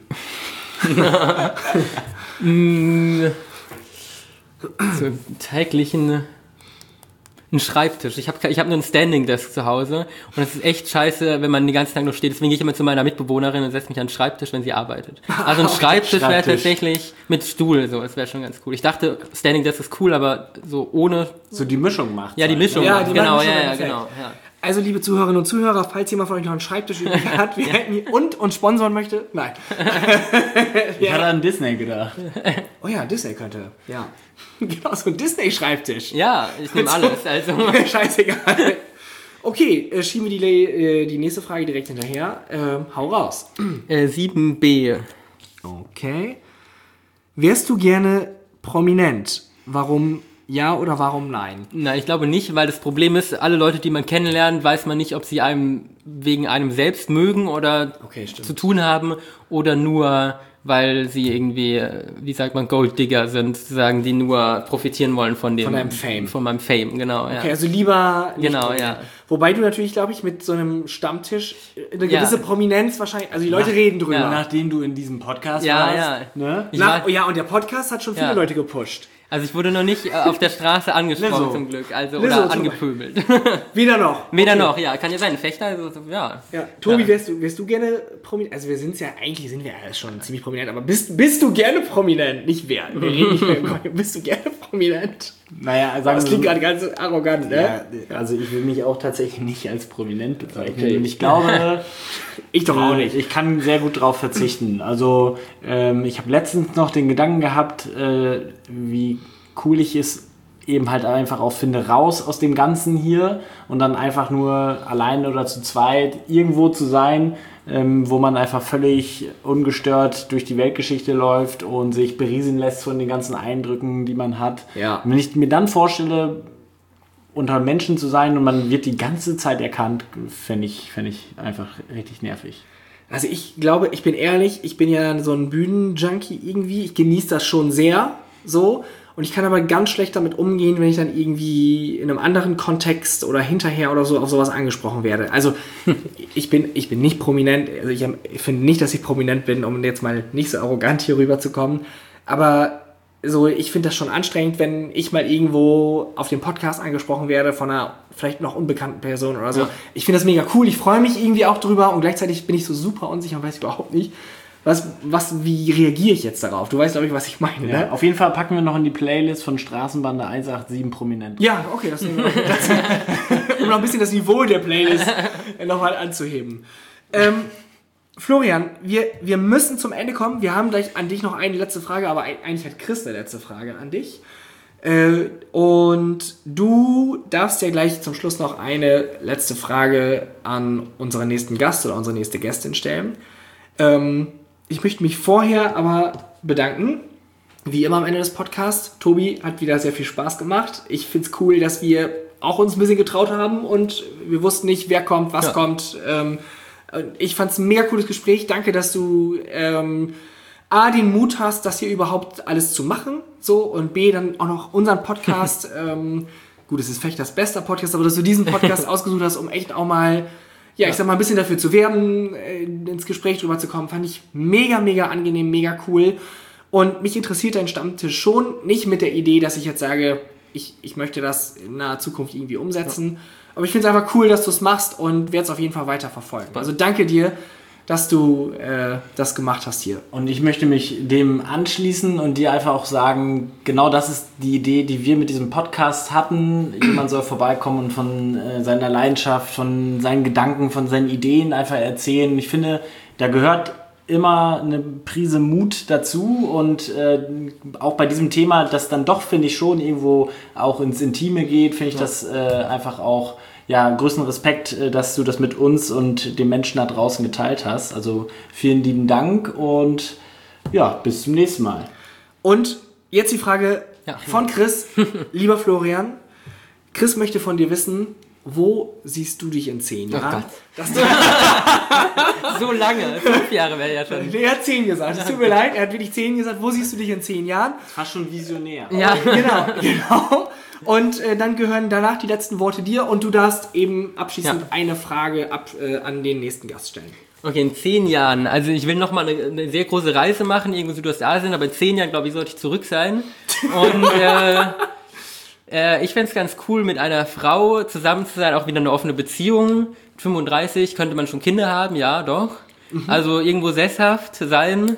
So im täglichen ein Schreibtisch. Ich hab nur ein Standing Desk zu Hause und es ist echt scheiße, wenn man den ganzen Tag nur steht. Deswegen gehe ich immer zu meiner Mitbewohnerin und setze mich an den Schreibtisch, wenn sie arbeitet. Also ein Schreibtisch wäre tatsächlich mit Stuhl, so, das wäre schon ganz cool. Ich dachte, Standing Desk ist cool, aber so ohne... So die Mischung macht. Ja, die Mischung macht, genau, genau. Ja. Also, liebe Zuhörerinnen und Zuhörer, falls jemand von euch noch einen Schreibtisch übrig hat und sponsoren möchte, nein. Ich hatte an Disney gedacht. Oh ja, Disney könnte, ja. Genau, so ein Disney-Schreibtisch. Ja, ich nehme alles, also. Scheißegal. Okay, schieben wir die nächste Frage direkt hinterher. Hau raus. 7b. Okay. Wärst du gerne prominent? Warum ja oder warum nein? Nein, ich glaube nicht, weil das Problem ist, alle Leute, die man kennenlernt, weiß man nicht, ob sie einem wegen einem selbst mögen oder zu tun haben oder nur, weil sie irgendwie, wie sagt man, Golddigger sind, sozusagen, die nur profitieren wollen von deinem Fame. Von meinem Fame, genau. Ja. Okay, also lieber nicht. Genau, ja. Wobei du natürlich, glaube ich, mit so einem Stammtisch eine gewisse Prominenz wahrscheinlich, also die Leute reden drüber. Ja. Nachdem du in diesem Podcast warst. Ja. Ne? Und der Podcast hat schon viele Leute gepusht. Also ich wurde noch nicht auf der Straße angesprochen zum Glück, also oder angepöbelt. Weder noch. Weder noch, ja, kann ja sein. Fechter, also, ja. Tobi, wärst du gerne prominent? Also wir sind ja schon ziemlich prominent, aber bist du gerne prominent? Nicht wer. Wir reden nicht mehr. Bist du gerne prominent? Naja, das klingt gerade ganz arrogant, ne? Ja, also ich will mich auch tatsächlich nicht als prominent bezeichnen. Okay. Und ich glaube... Ich doch auch nicht. Ich kann sehr gut drauf verzichten. Also ich habe letztens noch den Gedanken gehabt, wie cool ich es eben halt einfach auch finde, raus aus dem Ganzen hier und dann einfach nur allein oder zu zweit irgendwo zu sein, wo man einfach völlig ungestört durch die Weltgeschichte läuft und sich berieseln lässt von den ganzen Eindrücken, die man hat. Ja. Wenn ich mir dann vorstelle, unter Menschen zu sein und man wird die ganze Zeit erkannt, fände ich einfach richtig nervig. Also ich glaube, ich bin ehrlich, ich bin ja so ein Bühnenjunkie irgendwie, ich genieße das schon sehr so und ich kann aber ganz schlecht damit umgehen, wenn ich dann irgendwie in einem anderen Kontext oder hinterher oder so auf sowas angesprochen werde. Also ich bin nicht prominent, also ich finde nicht, dass ich prominent bin, um jetzt mal nicht so arrogant hier rüber zu kommen, aber so, ich finde das schon anstrengend, wenn ich mal irgendwo auf dem Podcast angesprochen werde von einer vielleicht noch unbekannten Person oder so. Ja. Ich finde das mega cool, ich freue mich irgendwie auch drüber und gleichzeitig bin ich so super unsicher und weiß überhaupt nicht, wie reagiere ich jetzt darauf? Du weißt, glaube ich, was ich meine, ja, ne? Auf jeden Fall packen wir noch in die Playlist von Straßenbande 187 prominent. Ja, okay, um noch ein bisschen das Niveau der Playlist nochmal anzuheben. Florian, wir müssen zum Ende kommen. Wir haben gleich an dich noch eine letzte Frage, aber eigentlich hat Chris eine letzte Frage an dich. Und du darfst ja gleich zum Schluss noch eine letzte Frage an unseren nächsten Gast oder unsere nächste Gästin stellen. Ich möchte mich vorher aber bedanken, wie immer am Ende des Podcasts. Tobi hat wieder sehr viel Spaß gemacht. Ich finde es cool, dass wir auch uns ein bisschen getraut haben und wir wussten nicht, wer kommt, was kommt. Ich fand es ein mega cooles Gespräch. Danke, dass du A, den Mut hast, das hier überhaupt alles zu machen, so, und B, dann auch noch unseren Podcast, gut, es ist vielleicht das beste Podcast, aber dass du diesen Podcast ausgesucht hast, um echt auch mal, ich sag mal, ein bisschen dafür zu werben, ins Gespräch drüber zu kommen, fand ich mega, mega angenehm, mega cool. Und mich interessiert dein Stammtisch schon, nicht mit der Idee, dass ich jetzt sage, ich möchte das in naher Zukunft irgendwie umsetzen. Ja. Aber ich finde es einfach cool, dass du es machst und werde es auf jeden Fall weiter verfolgen. Also danke dir, dass du das gemacht hast hier. Und ich möchte mich dem anschließen und dir einfach auch sagen, genau das ist die Idee, die wir mit diesem Podcast hatten. Jemand soll vorbeikommen und von seiner Leidenschaft, von seinen Gedanken, von seinen Ideen einfach erzählen. Ich finde, da gehört immer eine Prise Mut dazu und auch bei diesem Thema, das dann doch, finde ich, schon irgendwo auch ins Intime geht, finde ich das einfach auch, größten Respekt, dass du das mit uns und den Menschen da draußen geteilt hast. Also vielen lieben Dank und bis zum nächsten Mal. Und jetzt die Frage von Chris. Lieber Florian, Chris möchte von dir wissen, wo siehst du dich in 10 Jahren? Oh Gott. So lange, 5 Jahre wäre ja schon. Er hat 10 gesagt, es tut mir leid, er hat wirklich 10 gesagt. Wo siehst du dich in 10 Jahren? Fast schon visionär. Ja, genau. Und dann gehören danach die letzten Worte dir und du darfst eben abschließend eine Frage an den nächsten Gast stellen. Okay, in 10 Jahren. Also ich will nochmal eine sehr große Reise machen, irgendwo Südostasien, aber in 10 Jahren, glaube ich, sollte ich zurück sein. Und ich fände es ganz cool, mit einer Frau zusammen zu sein, auch wieder eine offene Beziehung. 35 könnte man schon Kinder haben, ja, doch. Also irgendwo sesshaft sein.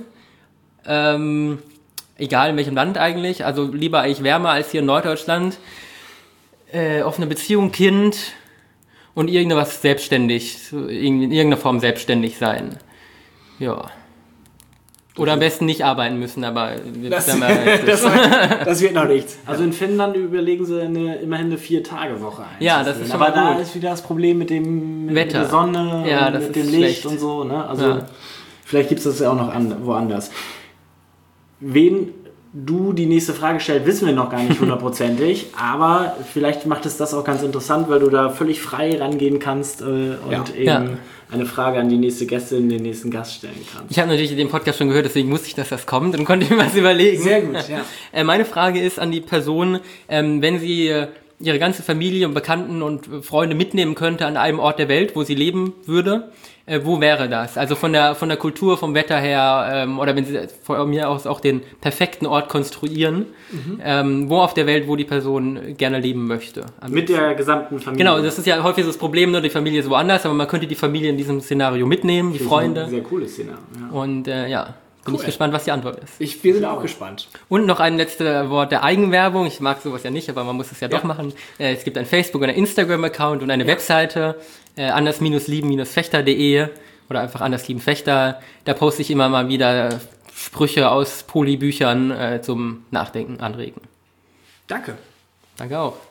Egal in welchem Land eigentlich. Also lieber eigentlich wärmer als hier in Norddeutschland. Offene Beziehung, Kind und irgendwas selbstständig. In irgendeiner Form selbstständig sein. Ja. Oder am besten nicht arbeiten müssen, aber das wird noch nichts. Also in Finnland überlegen sie immerhin eine 4-Tage-Woche ein. Ja, das ist schon aber mal da ist wieder das Problem mit dem Wetter, mit der Sonne, und mit dem Licht und so. Ne? Also vielleicht gibt es das ja auch noch woanders. Wen du die nächste Frage stellst, wissen wir noch gar nicht hundertprozentig, aber vielleicht macht es das auch ganz interessant, weil du da völlig frei rangehen kannst und eben eine Frage an die nächste Gästin, den nächsten Gast stellen kannst. Ich habe natürlich den Podcast schon gehört, deswegen wusste ich, dass das kommt und konnte mir was überlegen. Sehr gut, ja. Meine Frage ist an die Person, wenn sie ihre ganze Familie und Bekannten und Freunde mitnehmen könnte an einem Ort der Welt, wo sie leben würde, wo wäre das? Also von der Kultur, vom Wetter her, oder wenn Sie von mir aus auch den perfekten Ort konstruieren, wo auf der Welt, wo die Person gerne leben möchte. Mit der gesamten Familie. Genau, das ist ja häufig so das Problem, nur die Familie ist woanders, aber man könnte die Familie in diesem Szenario mitnehmen, die Freunde. Ein sehr cooles Szenario. Ja. Und bin ich gespannt, was die Antwort ist. Wir sind auch gespannt. Und noch ein letztes Wort der Eigenwerbung. Ich mag sowas ja nicht, aber man muss es ja doch machen. Es gibt ein Facebook- und ein Instagram-Account und eine Webseite, anders-lieben-fechter.de oder einfach anders-lieben-fechter. Da poste ich immer mal wieder Sprüche aus Poli-Büchern zum Nachdenken anregen. Danke. Danke auch.